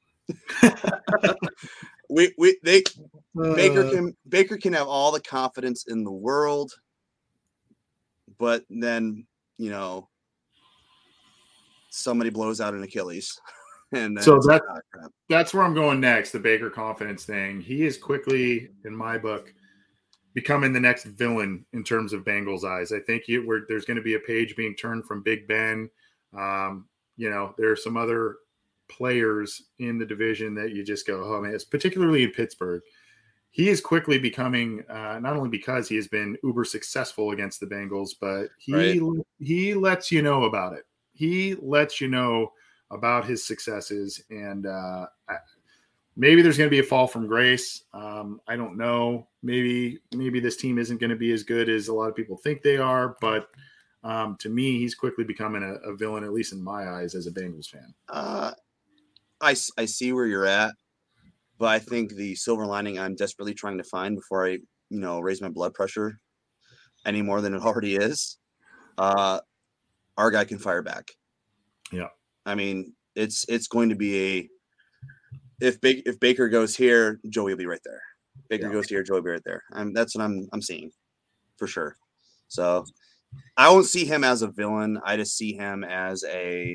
we we they uh, Baker can Baker can have all the confidence in the world, but then you know somebody blows out an Achilles. And so that, that's where I'm going next, the Baker confidence thing. He is quickly, in my book, becoming the next villain in terms of Bengals eyes. I think you, where there's going to be a page being turned from Big Ben. Um, you know, there are some other players in the division that you just go, oh man, it's particularly in Pittsburgh. He is quickly becoming, uh, not only because he has been uber successful against the Bengals, but he right. he lets you know about it. He lets you know about his successes, and uh, I, maybe there's going to be a fall from grace. Um, I don't know. Maybe maybe this team isn't going to be as good as a lot of people think they are, but um, to me, he's quickly becoming a, a villain, at least in my eyes, as a Bengals fan. Uh, I, I see where you're at, but I think the silver lining I'm desperately trying to find before I, you know, raise my blood pressure any more than it already is, uh, our guy can fire back. Yeah. I mean, it's it's going to be a if Baker if Baker goes here, Joey will be right there. Baker yeah. goes here, Joey will be right there. And that's what I'm I'm seeing for sure. So I won't see him as a villain. I just see him as a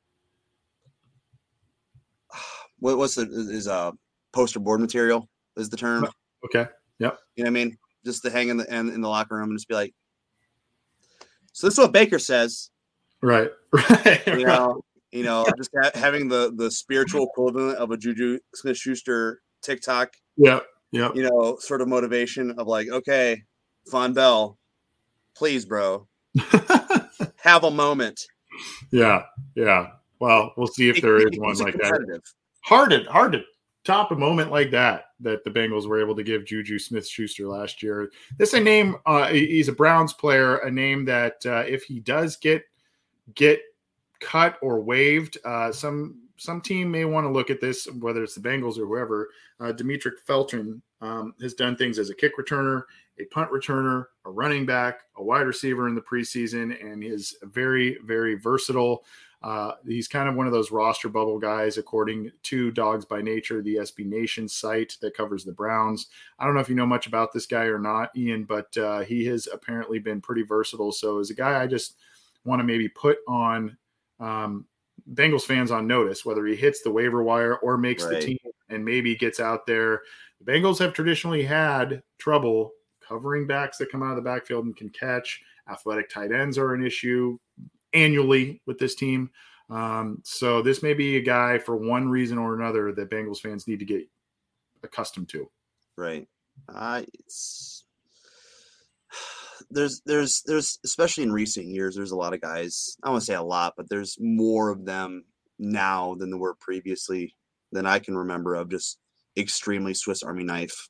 what what's the is a poster board material is the term. Okay. Yep. You know what I mean? Just to hang in the in, in the locker room and just be like, so this is what Baker says. Right. Right. You know. You know, just ha- having the the spiritual equivalent of a Juju Smith-Schuster TikTok. Yeah, yeah. You know, sort of motivation of like, okay, Von Bell, please, bro, have a moment. Yeah, yeah. Well, we'll see if it, there is one like that. Hard to hard to top a moment like that that the Bengals were able to give Juju Smith-Schuster last year. This a name. Uh, he's a Browns player. A name that uh, if he does get get. cut or waived, uh, some some team may want to look at this, whether it's the Bengals or whoever. Uh, Demetric Felton um, has done things as a kick returner, a punt returner, a running back, a wide receiver in the preseason, and is very, very versatile. Uh, he's kind of one of those roster bubble guys, according to Dogs by Nature, the S B Nation site that covers the Browns. I don't know if you know much about this guy or not, Ian, but uh, he has apparently been pretty versatile. So as a guy I just want to maybe put on Um, Bengals fans on notice, whether he hits the waiver wire or makes right. the team and maybe gets out there. The Bengals have traditionally had trouble covering backs that come out of the backfield and can catch. Athletic tight ends are an issue annually with this team. Um, so this may be a guy for one reason or another that Bengals fans need to get accustomed to. Right. Uh, it's There's, there's, there's, especially in recent years, there's a lot of guys. I don't want to say a lot, but there's more of them now than there were previously than I can remember of. Just extremely Swiss Army knife,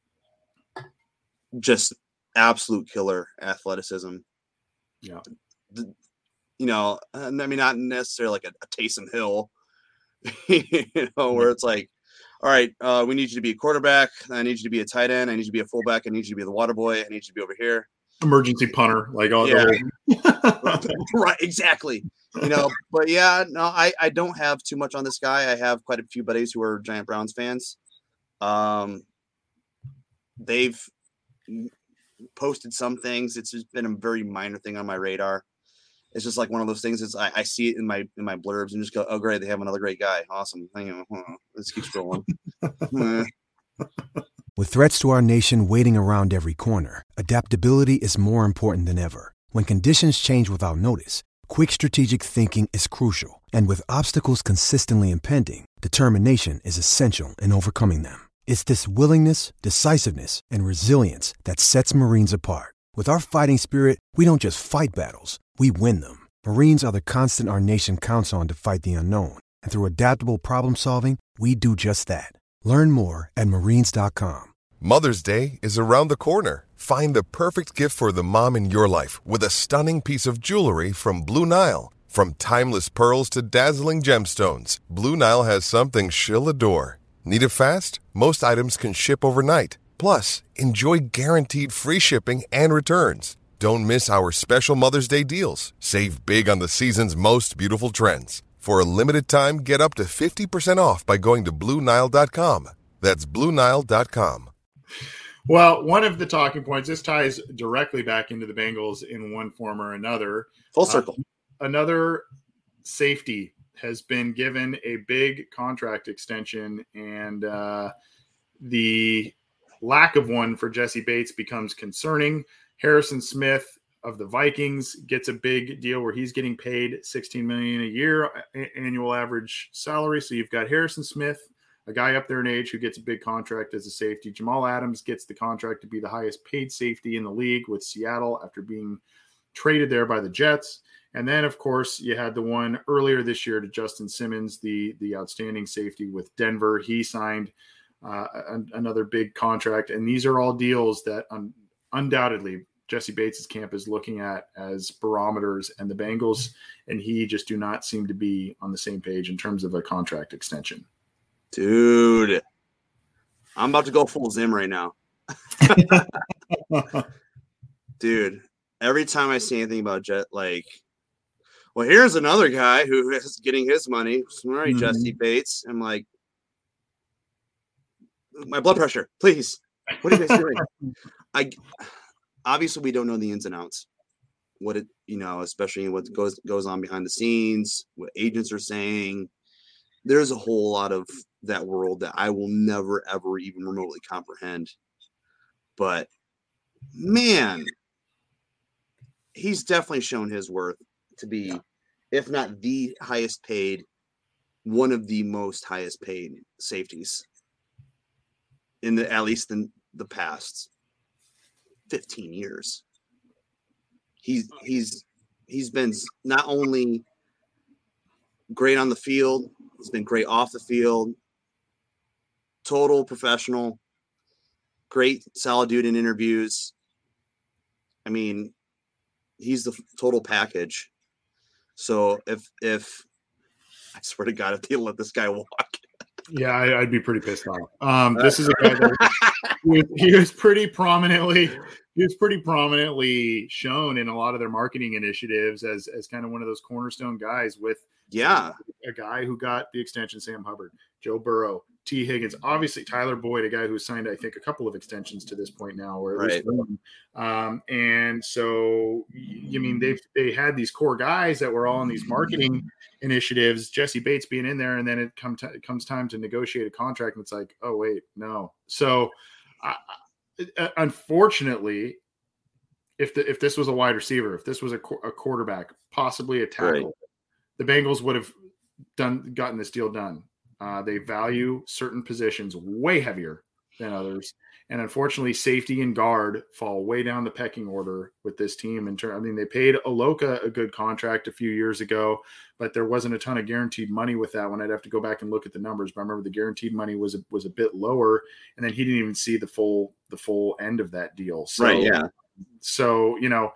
just absolute killer athleticism. Yeah, the, you know, I mean, not necessarily like a, a Taysom Hill, you know, where it's like, all right, uh, we need you to be a quarterback. I need you to be a tight end. I need you to be a fullback. I need you to be the water boy. I need you to be over here. Emergency punter, like all yeah. the right, exactly. You know, but yeah, no, I, I don't have too much on this guy. I have quite a few buddies who are giant Browns fans. Um, they've posted some things. It's just been a very minor thing on my radar. It's just like one of those things. Is I, I see it in my in my blurbs and just go, oh great, they have another great guy. Awesome. Hang on, hold on. Let's keep scrolling. With threats to our nation waiting around every corner, adaptability is more important than ever. When conditions change without notice, quick strategic thinking is crucial. And with obstacles consistently impending, determination is essential in overcoming them. It's this willingness, decisiveness, and resilience that sets Marines apart. With our fighting spirit, we don't just fight battles, we win them. Marines are the constant our nation counts on to fight the unknown. And through adaptable problem solving, we do just that. Learn more at marines dot com. Mother's Day is around the corner. Find the perfect gift for the mom in your life with a stunning piece of jewelry from Blue Nile. From timeless pearls to dazzling gemstones, Blue Nile has something she'll adore. Need it fast? Most items can ship overnight. Plus, enjoy guaranteed free shipping and returns. Don't miss our special Mother's Day deals. Save big on the season's most beautiful trends. For a limited time, get up to fifty percent off by going to blue nile dot com. That's blue nile dot com. Well, one of the talking points, this ties directly back into the Bengals in one form or another. Full circle. Uh, another safety has been given a big contract extension, and uh, the lack of one for Jesse Bates becomes concerning. Harrison Smith of the Vikings gets a big deal where he's getting paid sixteen million dollars a year annual average salary. So you've got Harrison Smith, a guy up there in age who gets a big contract as a safety. Jamal Adams gets the contract to be the highest paid safety in the league with Seattle after being traded there by the Jets. And then, of course, you had the one earlier this year to Justin Simmons, the, the outstanding safety with Denver. He signed uh, an, another big contract. And these are all deals that un- undoubtedly Jesse Bates' camp is looking at as barometers, and the Bengals and he just do not seem to be on the same page in terms of a contract extension. Dude, I'm about to go full Zim right now. Dude, every time I see anything about Jet, like, well, here's another guy who is getting his money. All right, mm-hmm. Jesse Bates. I'm like, my blood pressure, please. What are you guys doing? I obviously we don't know the ins and outs. What it, you know, especially what goes goes on behind the scenes, what agents are saying. There's a whole lot of that world that I will never, ever even remotely comprehend. But man, he's definitely shown his worth to be, if not the highest paid, one of the most highest paid safeties in the, at least in the past fifteen years. He's, he's, he's been not only great on the field, he's been great off the field, total professional, great, solid dude in interviews. I mean, he's the total package. So if, if I swear to God, if they let this guy walk. Yeah, I, I'd be pretty pissed off. Um, this is a guy that he, he was pretty prominently, he was pretty prominently shown in a lot of their marketing initiatives as, as kind of one of those cornerstone guys with yeah, a guy who got the extension, Sam Hubbard, Joe Burrow, T. Higgins, obviously Tyler Boyd, a guy who signed, I think, a couple of extensions to this point now, or at least one. Um, and so, you mean they've they had these core guys that were all in these marketing initiatives. Jesse Bates being in there, and then it, come t- it comes time to negotiate a contract, and it's like, oh wait, no. So, uh, unfortunately, if the if this was a wide receiver, if this was a, a quarterback, possibly a tackle, right, the Bengals would have done gotten this deal done. Uh, they value certain positions way heavier than others. And unfortunately, safety and guard fall way down the pecking order with this team. In turn, I mean, they paid Aloka a good contract a few years ago, but there wasn't a ton of guaranteed money with that one. I'd have to go back and look at the numbers, but I remember the guaranteed money was a, was a bit lower, and then he didn't even see the full the full end of that deal. So, right, yeah. So, you know,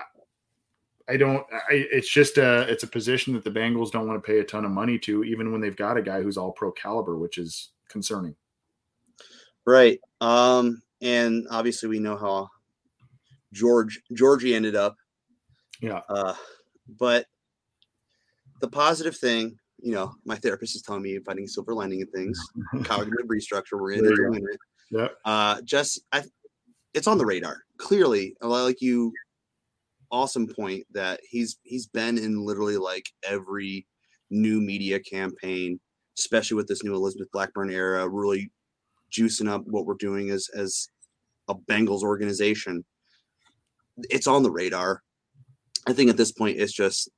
I don't, I, it's just a, it's a position that the Bengals don't want to pay a ton of money to, even when they've got a guy who's all pro caliber, which is concerning. Right. Um, and obviously we know how George, Georgie ended up. Yeah. Uh, but the positive thing, you know, my therapist is telling me finding silver lining in things, cognitive restructure. We're in it, doing it. Yeah. Uh, just, I, it's on the radar. Clearly, like you, awesome point that he's he's been in literally like every new media campaign, especially with this new Elizabeth Blackburn era, really juicing up what we're doing as as a Bengals organization. It's on the radar. I think at this point it's just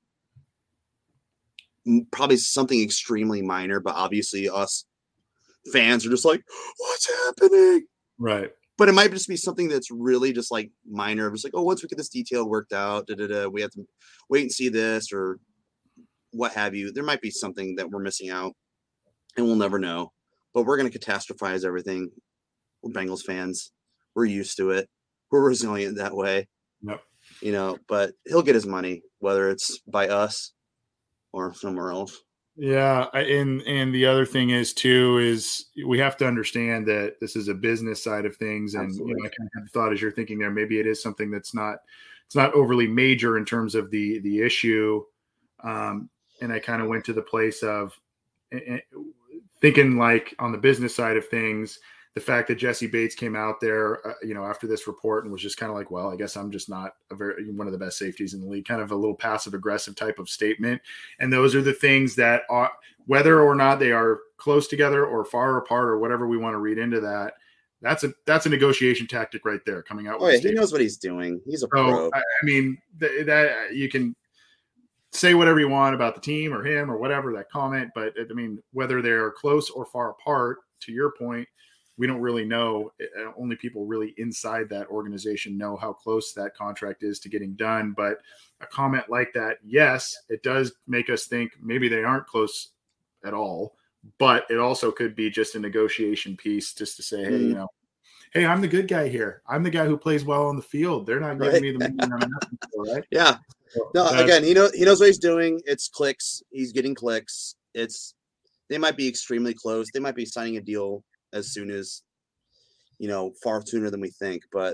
probably something extremely minor, but obviously us fans are just like, what's happening? Right. but it might just be something that's really just like minor. It's like, oh, once we get this detail worked out, da, da, da, we have to wait and see this or what have you. There might be something that we're missing out and we'll never know, but we're going to catastrophize everything. We're Bengals fans. We're used to it. We're resilient that way. Yep. You know, but he'll get his money, whether it's by us or somewhere else. Yeah, I, and and the other thing is too is we have to understand that this is a business side of things, and you know, I kind of thought as you're thinking there, maybe it is something that's not it's not overly major in terms of the the issue, um, and I kind of went to the place of uh, thinking like on the business side of things. The fact that Jesse Bates came out there, uh, you know, after this report and was just kind of like, well, I guess I'm just not a very, one of the best safeties in the league, kind of a little passive aggressive type of statement. And those are the things that are, whether or not they are close together or far apart or whatever we want to read into that, that's a, that's a negotiation tactic right there coming out. Oh yeah, he knows what he's doing. He's a pro. So, I, I mean, th- that you can say whatever you want about the team or him or whatever, that comment, but I mean, whether they're close or far apart, to your point, we don't really know. Only people really inside that organization know how close that contract is to getting done. But a comment like that, yes, it does make us think maybe they aren't close at all, but it also could be just a negotiation piece just to say, hey, mm. you know, hey, I'm the good guy here. I'm the guy who plays well on the field. They're not giving right. me the money I'm asking for, right? Yeah. So no, again, he knows, he knows what he's doing. It's clicks. He's getting clicks. It's, they might be extremely close. They might be signing a deal as soon as, you know, far sooner than we think. But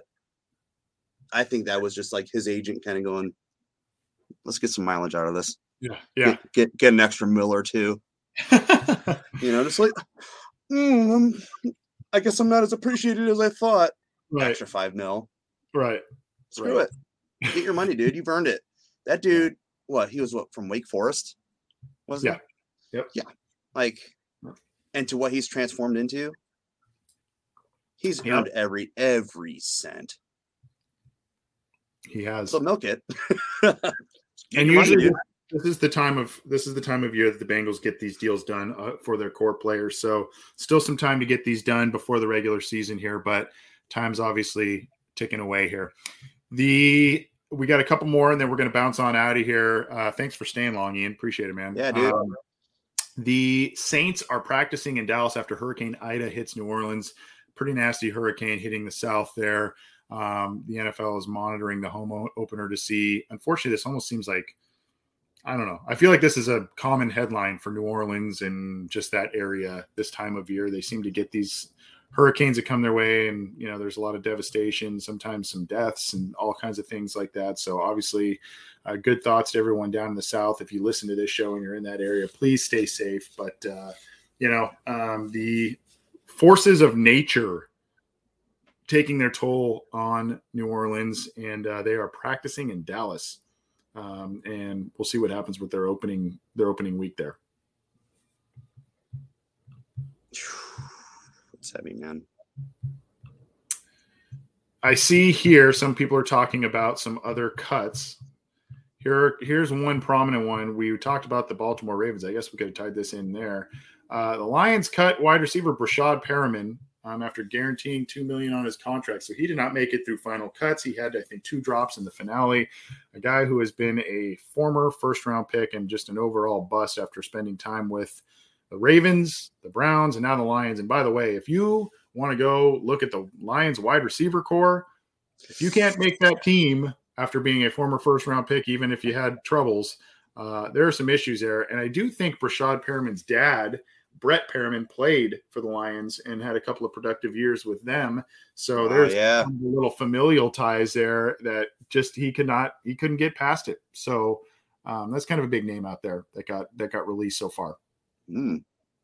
I think that was just like his agent kind of going, let's get some mileage out of this. Yeah. Yeah. Get, get, get an extra mill or two. You know, just like, mm, I'm, I guess I'm not as appreciated as I thought. Right. Extra five mil. Right. Screw right. it. Get your money, dude. You've earned it. That dude, what? He was what, from Wake Forest? Wasn't yeah. Yep. Yeah. Like, and to what he's transformed into, he's yeah. earned every every cent. He has. So milk it. And usually money, this is the time of this is the time of year that the Bengals get these deals done uh, for their core players. So still some time to get these done before the regular season here, but time's obviously ticking away here. The we got a couple more, and then we're going to bounce on out of here. Uh, thanks for staying long, Ian. Appreciate it, man. Yeah, dude. Um, the Saints are practicing in Dallas after Hurricane Ida hits New Orleans. Pretty nasty hurricane hitting the south there. Um, the N F L is monitoring the home opener to see. Unfortunately, this almost seems like, I don't know. I feel like this is a common headline for New Orleans and just that area this time of year. They seem to get these hurricanes that come their way, and, you know, there's a lot of devastation, sometimes some deaths and all kinds of things like that. So obviously uh, good thoughts to everyone down in the south. If you listen to this show and you're in that area, please stay safe. But, uh, you know, um, the forces of nature taking their toll on New Orleans, and uh, they are practicing in Dallas. Um, and we'll see what happens with their opening, their opening week there. It's heavy, man. I see here some people are talking about some other cuts. Here, here's one prominent one. We talked about the Baltimore Ravens. I guess we could have tied this in there. Uh, the Lions cut wide receiver Brashad Perriman um, after guaranteeing two million dollars on his contract. So he did not make it through final cuts. He had, I think, two drops in the finale. A guy who has been a former first-round pick and just an overall bust after spending time with the Ravens, the Browns, and now the Lions. And by the way, if you want to go look at the Lions wide receiver core, if you can't make that team after being a former first-round pick, even if you had troubles, uh, there are some issues there. And I do think Brashad Perriman's dad, Brett Perriman, played for the Lions and had a couple of productive years with them. So oh, there's yeah. a little familial ties there that just he could not, he couldn't get past it. So um, that's kind of a big name out there that got that got released so far. Mm.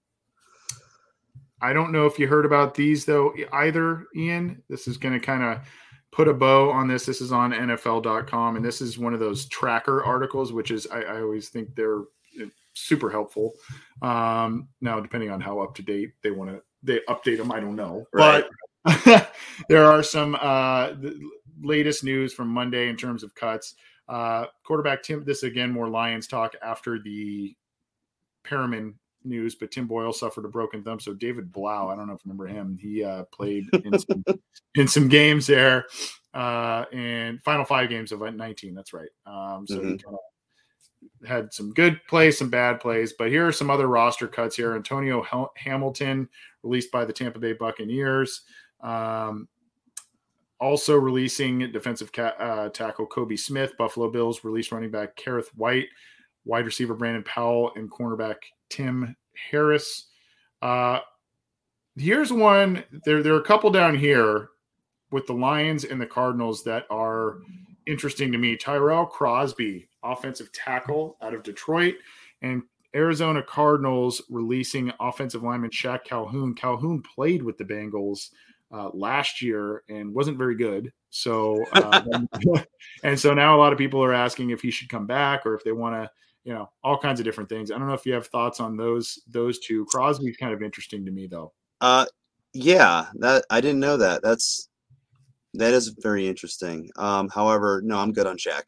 I don't know if you heard about these though either, Ian. This is going to kind of put a bow on this. This is on N F L dot com, and this is one of those tracker articles, which is I, I always think they're super helpful. Um, now, depending on how up to date they want to they update them, I don't know. Right. But there are some uh, the latest news from Monday in terms of cuts. Uh, quarterback Tim, this again more Lions talk after the Perriman news, but Tim Boyle suffered a broken thumb. So David Blau, I don't know if you remember him. He uh, played in some, in some games there, uh, and final five games of nineteen. That's right. Um, so mm-hmm. he kind of had some good plays, some bad plays. But here are some other roster cuts here. Antonio Hel- Hamilton, released by the Tampa Bay Buccaneers. Um, also releasing defensive ca- uh, tackle Kobe Smith. Buffalo Bills released running back Kareth White, wide receiver Brandon Powell, and cornerback Tim Harris. Uh, here's one. There, there are a couple down here with the Lions and the Cardinals that are interesting to me. Tyrell Crosby, offensive tackle out of Detroit, and Arizona Cardinals releasing offensive lineman Shaq Calhoun. Calhoun played with the Bengals uh, last year and wasn't very good. So, uh, and so now a lot of people are asking if he should come back or if they want to, you know, all kinds of different things. I don't know if you have thoughts on those, those two. Crosby's kind of interesting to me though. Uh, yeah, that I didn't know that. That's, that is very interesting. Um, however, no, I'm good on Shaq.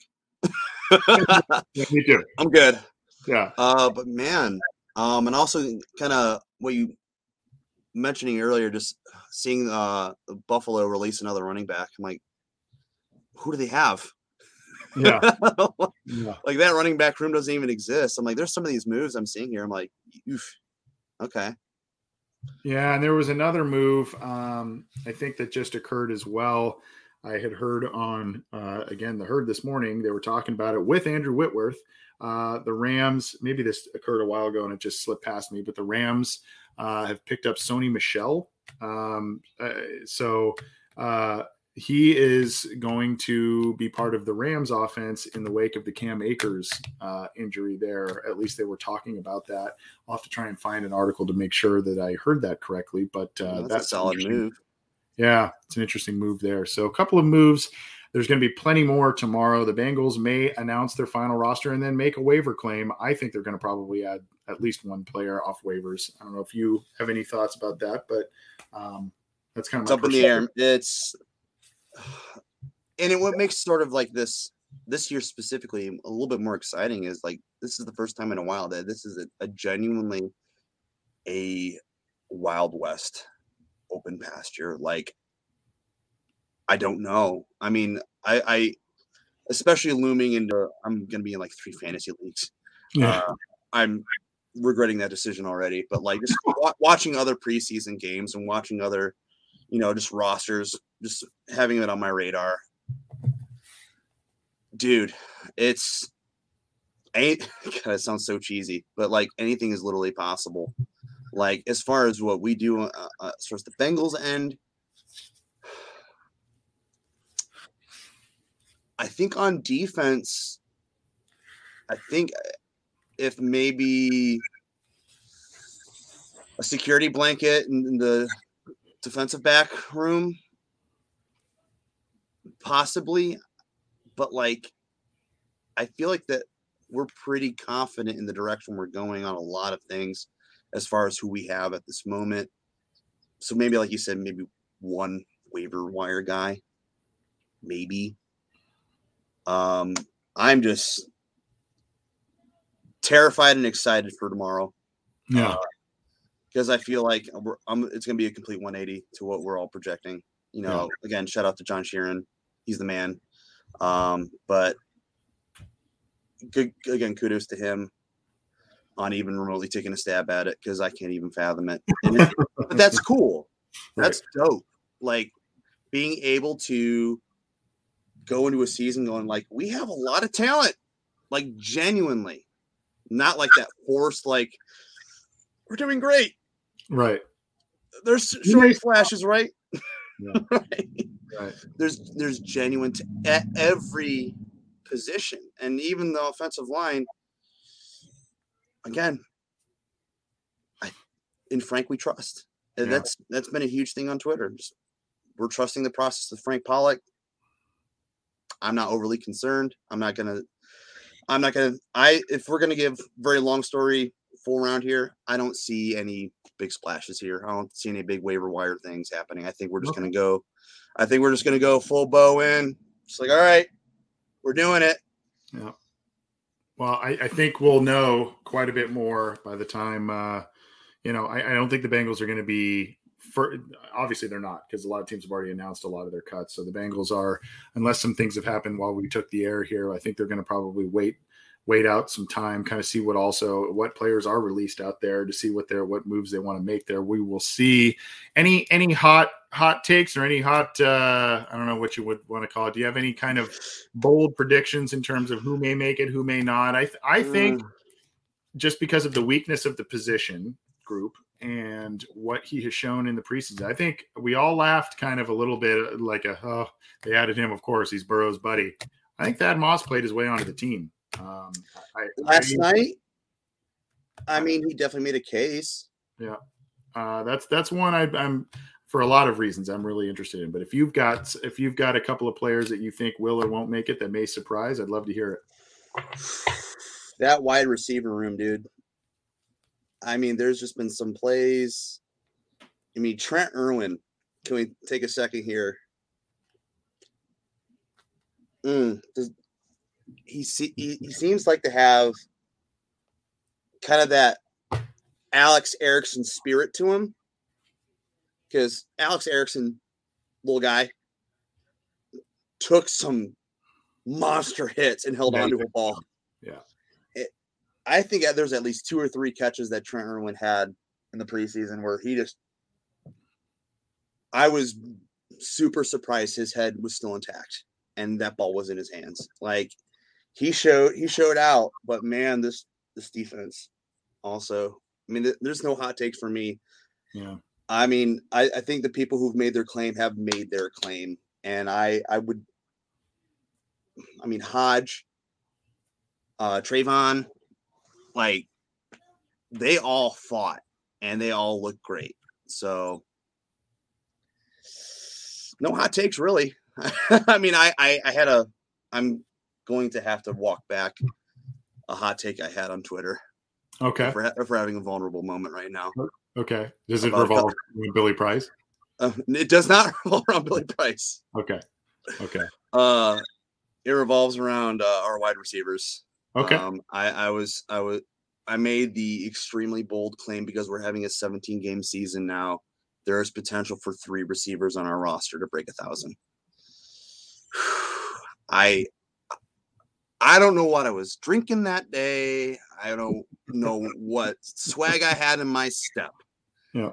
Yeah, me too. I'm good. Yeah. Uh, but man, um, and also kind of what you mentioning earlier, just seeing uh Buffalo release another running back. I'm like, who do they have? Yeah. yeah. Like that running back room doesn't even exist. I'm like, there's some of these moves I'm seeing here. I'm like, oof. Okay. Yeah, and there was another move, um, I think that just occurred as well. I had heard on, uh, again, the herd this morning, they were talking about it with Andrew Whitworth. Uh, the Rams, maybe this occurred a while ago and it just slipped past me, but the Rams uh, have picked up Sony Michel. Um, uh, so uh, he is going to be part of the Rams offense in the wake of the Cam Akers uh, injury there. At least they were talking about that. I'll have to try and find an article to make sure that I heard that correctly, but uh, yeah, that's, that's a solid move. Yeah, it's an interesting move there. So a couple of moves. There's going to be plenty more tomorrow. The Bengals may announce their final roster and then make a waiver claim. I think they're going to probably add at least one player off waivers. I don't know if you have any thoughts about that, but um, that's kind of it's up in the air. It's and it what makes sort of like this this year specifically a little bit more exciting is like this is the first time in a while that this is a, a genuinely a Wild West open pasture. Like, I don't know. I mean, I, I especially looming into, I'm going to be in like three fantasy leagues. Yeah. Uh, I'm regretting that decision already, but like just w- watching other preseason games and watching other, you know, just rosters, just having it on my radar. Dude, it's, ain't, God, it sounds so cheesy, but like anything is literally possible. Like as far as what we do, uh, uh, as far as the Bengals end, I think on defense, I think if maybe a security blanket in the defensive back room, possibly, but like, I feel like that we're pretty confident in the direction we're going on a lot of things as far as who we have at this moment. So maybe, like you said, maybe one waiver wire guy, maybe. Um, I'm just terrified and excited for tomorrow. Yeah. Because uh, I feel like we're, I'm, it's going to be a complete one eighty to what we're all projecting. You know, yeah. Again, shout out to John Sheeran. He's the man. Um, but good, again, kudos to him on even remotely taking a stab at it, because I can't even fathom it. it but that's cool. That's right. Dope. Like being able to go into a season going like, we have a lot of talent, like genuinely, not like that forced, like we're doing great. Right. There's short flashes, right? Yeah. right. Right. There's, there's genuine t- at every position. And even the offensive line, again, I, in Frank, we trust. And yeah. that's, that's been a huge thing on Twitter. Just, we're trusting the process of Frank Pollock. I'm not overly concerned. I'm not going to, I'm not going to, I, if we're going to give very long story full round here, I don't see any big splashes here. I don't see any big waiver wire things happening. I think we're just okay. going to go, I think we're just going to go full bow in. Just like, all right, we're doing it. Yeah. Well, I, I think we'll know quite a bit more by the time, uh, you know, I, I don't think the Bengals are going to be, for, obviously they're not, because a lot of teams have already announced a lot of their cuts. So the Bengals are, unless some things have happened while we took the air here, I think they're going to probably wait wait out some time, kind of see what also what players are released out there to see what their what moves they want to make there. We will see any any hot hot takes or any hot uh I don't know what you would want to call it. Do you have any kind of bold predictions in terms of who may make it, who may not? I th- I think mm. just because of the weakness of the position group and what he has shown in the preseason, I think we all laughed kind of a little bit like a oh, they added him, of course, he's Burrow's buddy. I think Thad Moss played his way onto the team. Um, I, Last I, night, I mean, he definitely made a case. Yeah, uh, that's that's one I, I'm for a lot of reasons I'm really interested in. But if you've got if you've got a couple of players that you think will or won't make it that may surprise, I'd love to hear it. That wide receiver room, dude. I mean, there's just been some plays. I mean, Trent Irwin. Can we take a second here? Mm, does, He, he he seems like to have kind of that Alex Erickson spirit to him, because Alex Erickson, little guy, took some monster hits and held yeah, onto a ball. Yeah, it, I think there's at least two or three catches that Trent Irwin had in the preseason where he just, I was super surprised his head was still intact and that ball was in his hands. Like, He showed he showed out, but man, this this defense also. I mean, th- there's no hot takes for me. Yeah. I mean, I, I think the people who've made their claim have made their claim, and I I would. I mean, Hodge, uh, Trayvon, like they all fought and they all looked great. So, no hot takes really. I mean, I, I I had a I'm. going to have to walk back a hot take I had on Twitter. Okay. If we're, if we're having a vulnerable moment right now. Okay. Does it revolve around Billy Price? Uh, it does not revolve around Billy Price. Okay. Okay. Uh, it revolves around uh, our wide receivers. Okay. Um, I, I was, I was, I made the extremely bold claim because we're having a seventeen game season now. There is potential for three receivers on our roster to break a thousand. I, I don't know what I was drinking that day. I don't know what swag I had in my step. Yeah.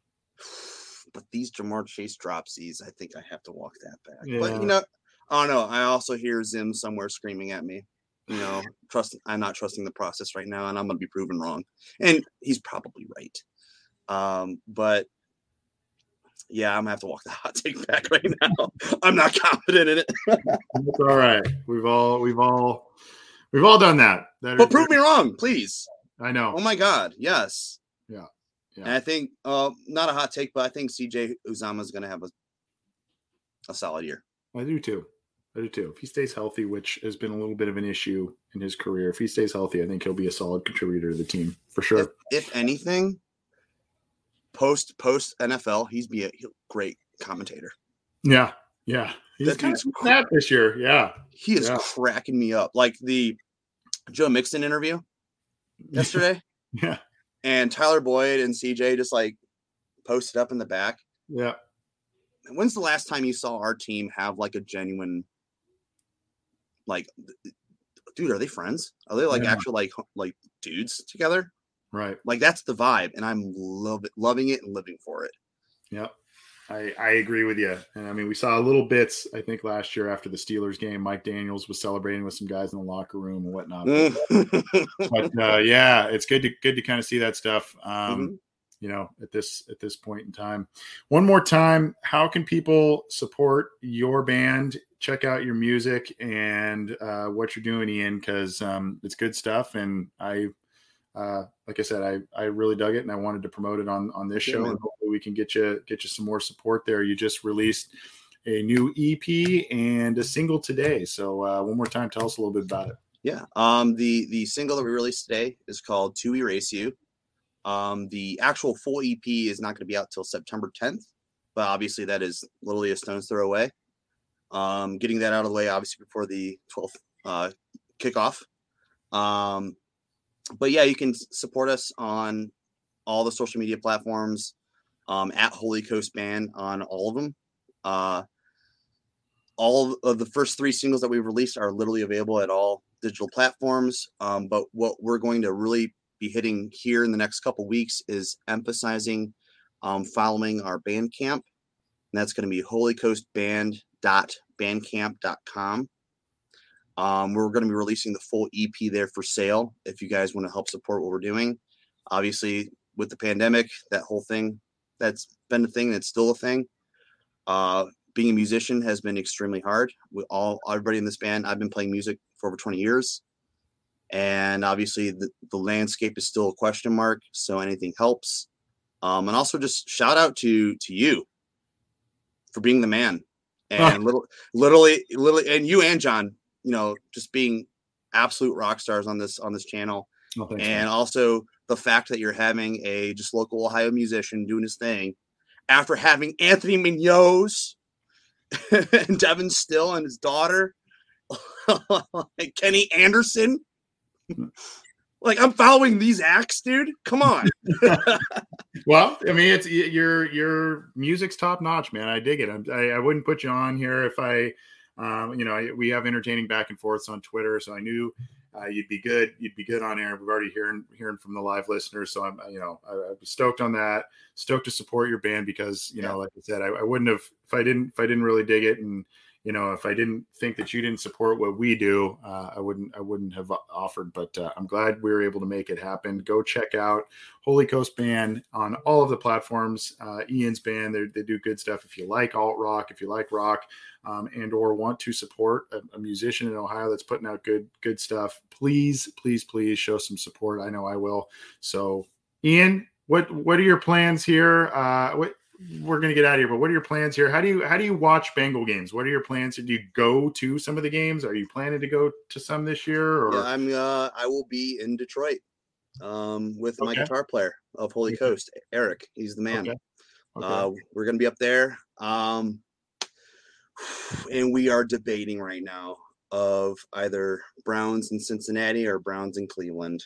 But these Jamar Chase dropsies, I think I have to walk that back. Yeah. But, you know, I don't know. I also hear Zim somewhere screaming at me. You know, trust. I'm not trusting the process right now, and I'm going to be proven wrong. And he's probably right. Um, but, yeah, I'm going to have to walk the hot take back right now. I'm not confident in it. It's all right. We've all, we've all, we've all done that. that but prove me wrong, please. I know. Oh my God. Yes. Yeah. Yeah. And I think, uh, not a hot take, but I think C J Uzomah is going to have a, a solid year. I do too. I do too. If he stays healthy, which has been a little bit of an issue in his career, if he stays healthy, I think he'll be a solid contributor to the team for sure. If, if anything, Post post N F L, he's be a great commentator. Yeah, yeah, he's that kind of snap this year. Yeah, he is yeah. cracking me up. Like the Joe Mixon interview yesterday. Yeah, and Tyler Boyd and C J just like posted up in the back. Yeah. When's the last time you saw our team have like a genuine, like, dude? Are they friends? Are they like yeah. actual like like dudes together? Right. Like that's the vibe. And I'm love it, loving it and living for it. Yeah. I, I agree with you. And I mean, we saw little bits, I think last year after the Steelers game, Mike Daniels was celebrating with some guys in the locker room and whatnot. But uh, yeah, it's good to, good to kind of see that stuff. Um, mm-hmm. You know, at this, at this point in time, one more time, how can people support your band? Check out your music and uh, what you're doing, Ian, cause um, it's good stuff. And I, Uh, like I said, I, I really dug it and I wanted to promote it on, on this show yeah, and hopefully we can get you, get you some more support there. You just released a new E P and a single today. So uh, one more time, tell us a little bit about it. Yeah. Um, the, the single that we released today is called To Erase You. Um, the actual full E P is not going to be out till September tenth, but obviously that is literally a stone's throw away. Um, getting that out of the way, obviously before the twelfth uh, kickoff. Um, but yeah, you can support us on all the social media platforms, um, at Holy Coast Band on all of them. Uh, all of the first three singles that we've released are literally available at all digital platforms. Um, but what we're going to really be hitting here in the next couple weeks is emphasizing um, following our Bandcamp. And that's going to be holy coast band dot bandcamp dot com. Um, we're going to be releasing the full E P there for sale if you guys want to help support what we're doing. Obviously, with the pandemic, that whole thing, that's been a thing, that's still a thing. Uh, being a musician has been extremely hard. We all, everybody in this band, I've been playing music for over twenty years. And obviously, the, the landscape is still a question mark, so anything helps. Um, and also just shout out to to you for being the man. And little, literally, literally, and you and John, you know, just being absolute rock stars on this on this channel. Oh, thanks, and man. Also the fact that you're having a just local Ohio musician doing his thing after having Anthony Munoz and Devin Still and his daughter, and Kenny Anderson. Like, I'm following these acts, dude. Come on. Well, I mean, it's your your music's top notch, man. I dig it. I'm, I I wouldn't put you on here if I, um, you know, I, we have entertaining back and forths on Twitter, so I knew uh, you'd be good. You'd be good on air. We've already hearing hearing from the live listeners, so I'm, you know, I, I'm stoked on that. Stoked to support your band because, you know, like I said, I, I wouldn't have if I didn't if I didn't really dig it, and you know, if I didn't think that you didn't support what we do, uh, I wouldn't I wouldn't have offered. But uh, I'm glad we were able to make it happen. Go check out Holy Coast Band on all of the platforms. Uh, Ian's band, they do good stuff. If you like alt rock, if you like rock, um, and or want to support a, a musician in Ohio that's putting out good good stuff, please, please, please show some support. I know I will. So, Ian, what what are your plans here? Uh, what We're going to get out of here, but what are your plans here? How do you, how do you watch Bengal games? What are your plans? Do you go to some of the games? Are you planning to go to some this year? Or? Yeah, I'm, uh, I will be in Detroit um, with Okay. my guitar player of Holy Okay. Coast, Eric. He's the man. Okay. Okay. Uh, we're going to be up there. Um, and we are debating right now of either Browns in Cincinnati or Browns in Cleveland,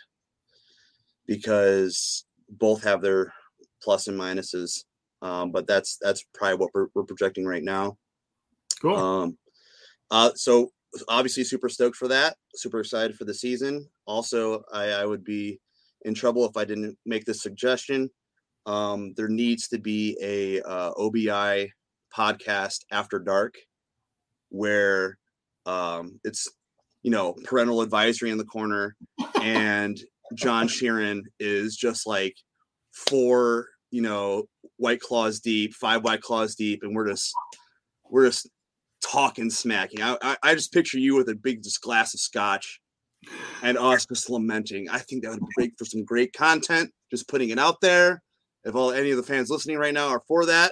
because both have their plus and minuses. Um, but that's that's probably what we're, we're projecting right now. Cool. Um, uh, so obviously super stoked for that. Super excited for the season. Also, I, I would be in trouble if I didn't make this suggestion. Um, there needs to be a uh, O B I podcast after dark where um, it's, you know, parental advisory in the corner and John Sheeran is just like four, you know, White Claws deep, five White Claws deep, and we're just we're just talking smacking. I, I, I just picture you with a big just glass of scotch and us just lamenting. I think that would be great for some great content. Just putting it out there. If all any of the fans listening right now are for that,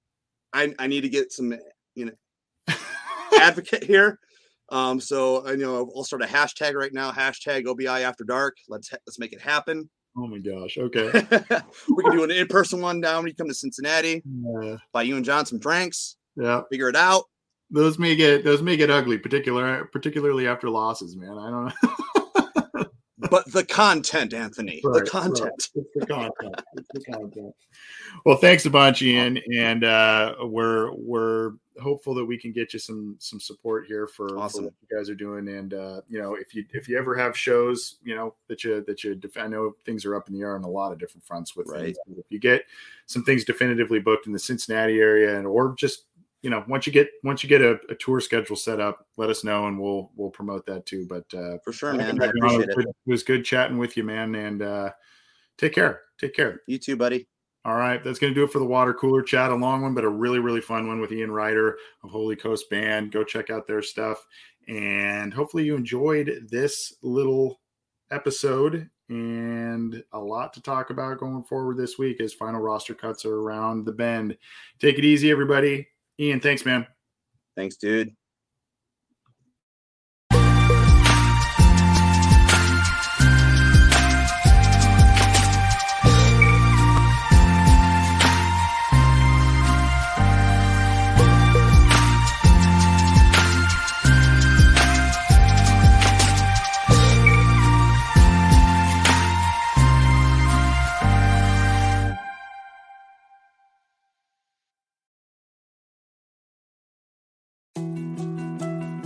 I I need to get some, you know, advocate here. Um, so I know I'll start a hashtag right now. Hashtag O B I After Dark. Let's let's make it happen. Oh my gosh. Okay. We can do an in-person one down when you come to Cincinnati. Uh, Buy you and John some drinks. yeah. Figure it out. Those may get, those may get ugly, particular, particularly after losses, man. I don't know. But the content, Anthony. Right, the content. right. It's the content. It's the content. Well, thanks a bunch, Ian, and uh, we're we're hopeful that we can get you some some support here for, Awesome. for what you guys are doing. And uh, you know, if you if you ever have shows, you know that you that you def- I know things are up in the air on a lot of different fronts with Right. things. But if you get some things definitively booked in the Cincinnati area, and or just you know once you get once you get a, a tour schedule set up, let us know and we'll we'll promote that too. But uh, For sure, I man. think I it was appreciate good- it. It was good chatting with you, man, and uh, take care. Take care. You too, buddy. All right, that's going to do it for the water cooler chat. A long one, but a really, really fun one with Ian Ryder of Holy Coast Band. Go check out their stuff. And hopefully you enjoyed this little episode, and a lot to talk about going forward this week as final roster cuts are around the bend. Take it easy, everybody. Ian, thanks, man. Thanks, dude.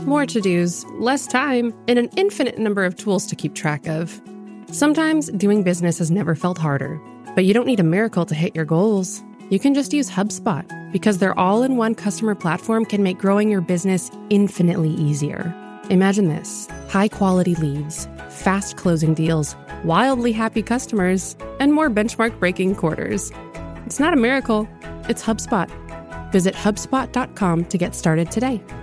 More to-dos, less time, and an infinite number of tools to keep track of. Sometimes doing business has never felt harder, but you don't need a miracle to hit your goals. You can just use HubSpot, because their all-in-one customer platform can make growing your business infinitely easier. Imagine this: high-quality leads, fast closing deals, wildly happy customers, and more benchmark-breaking quarters. It's not a miracle, it's HubSpot. Visit HubSpot dot com to get started today.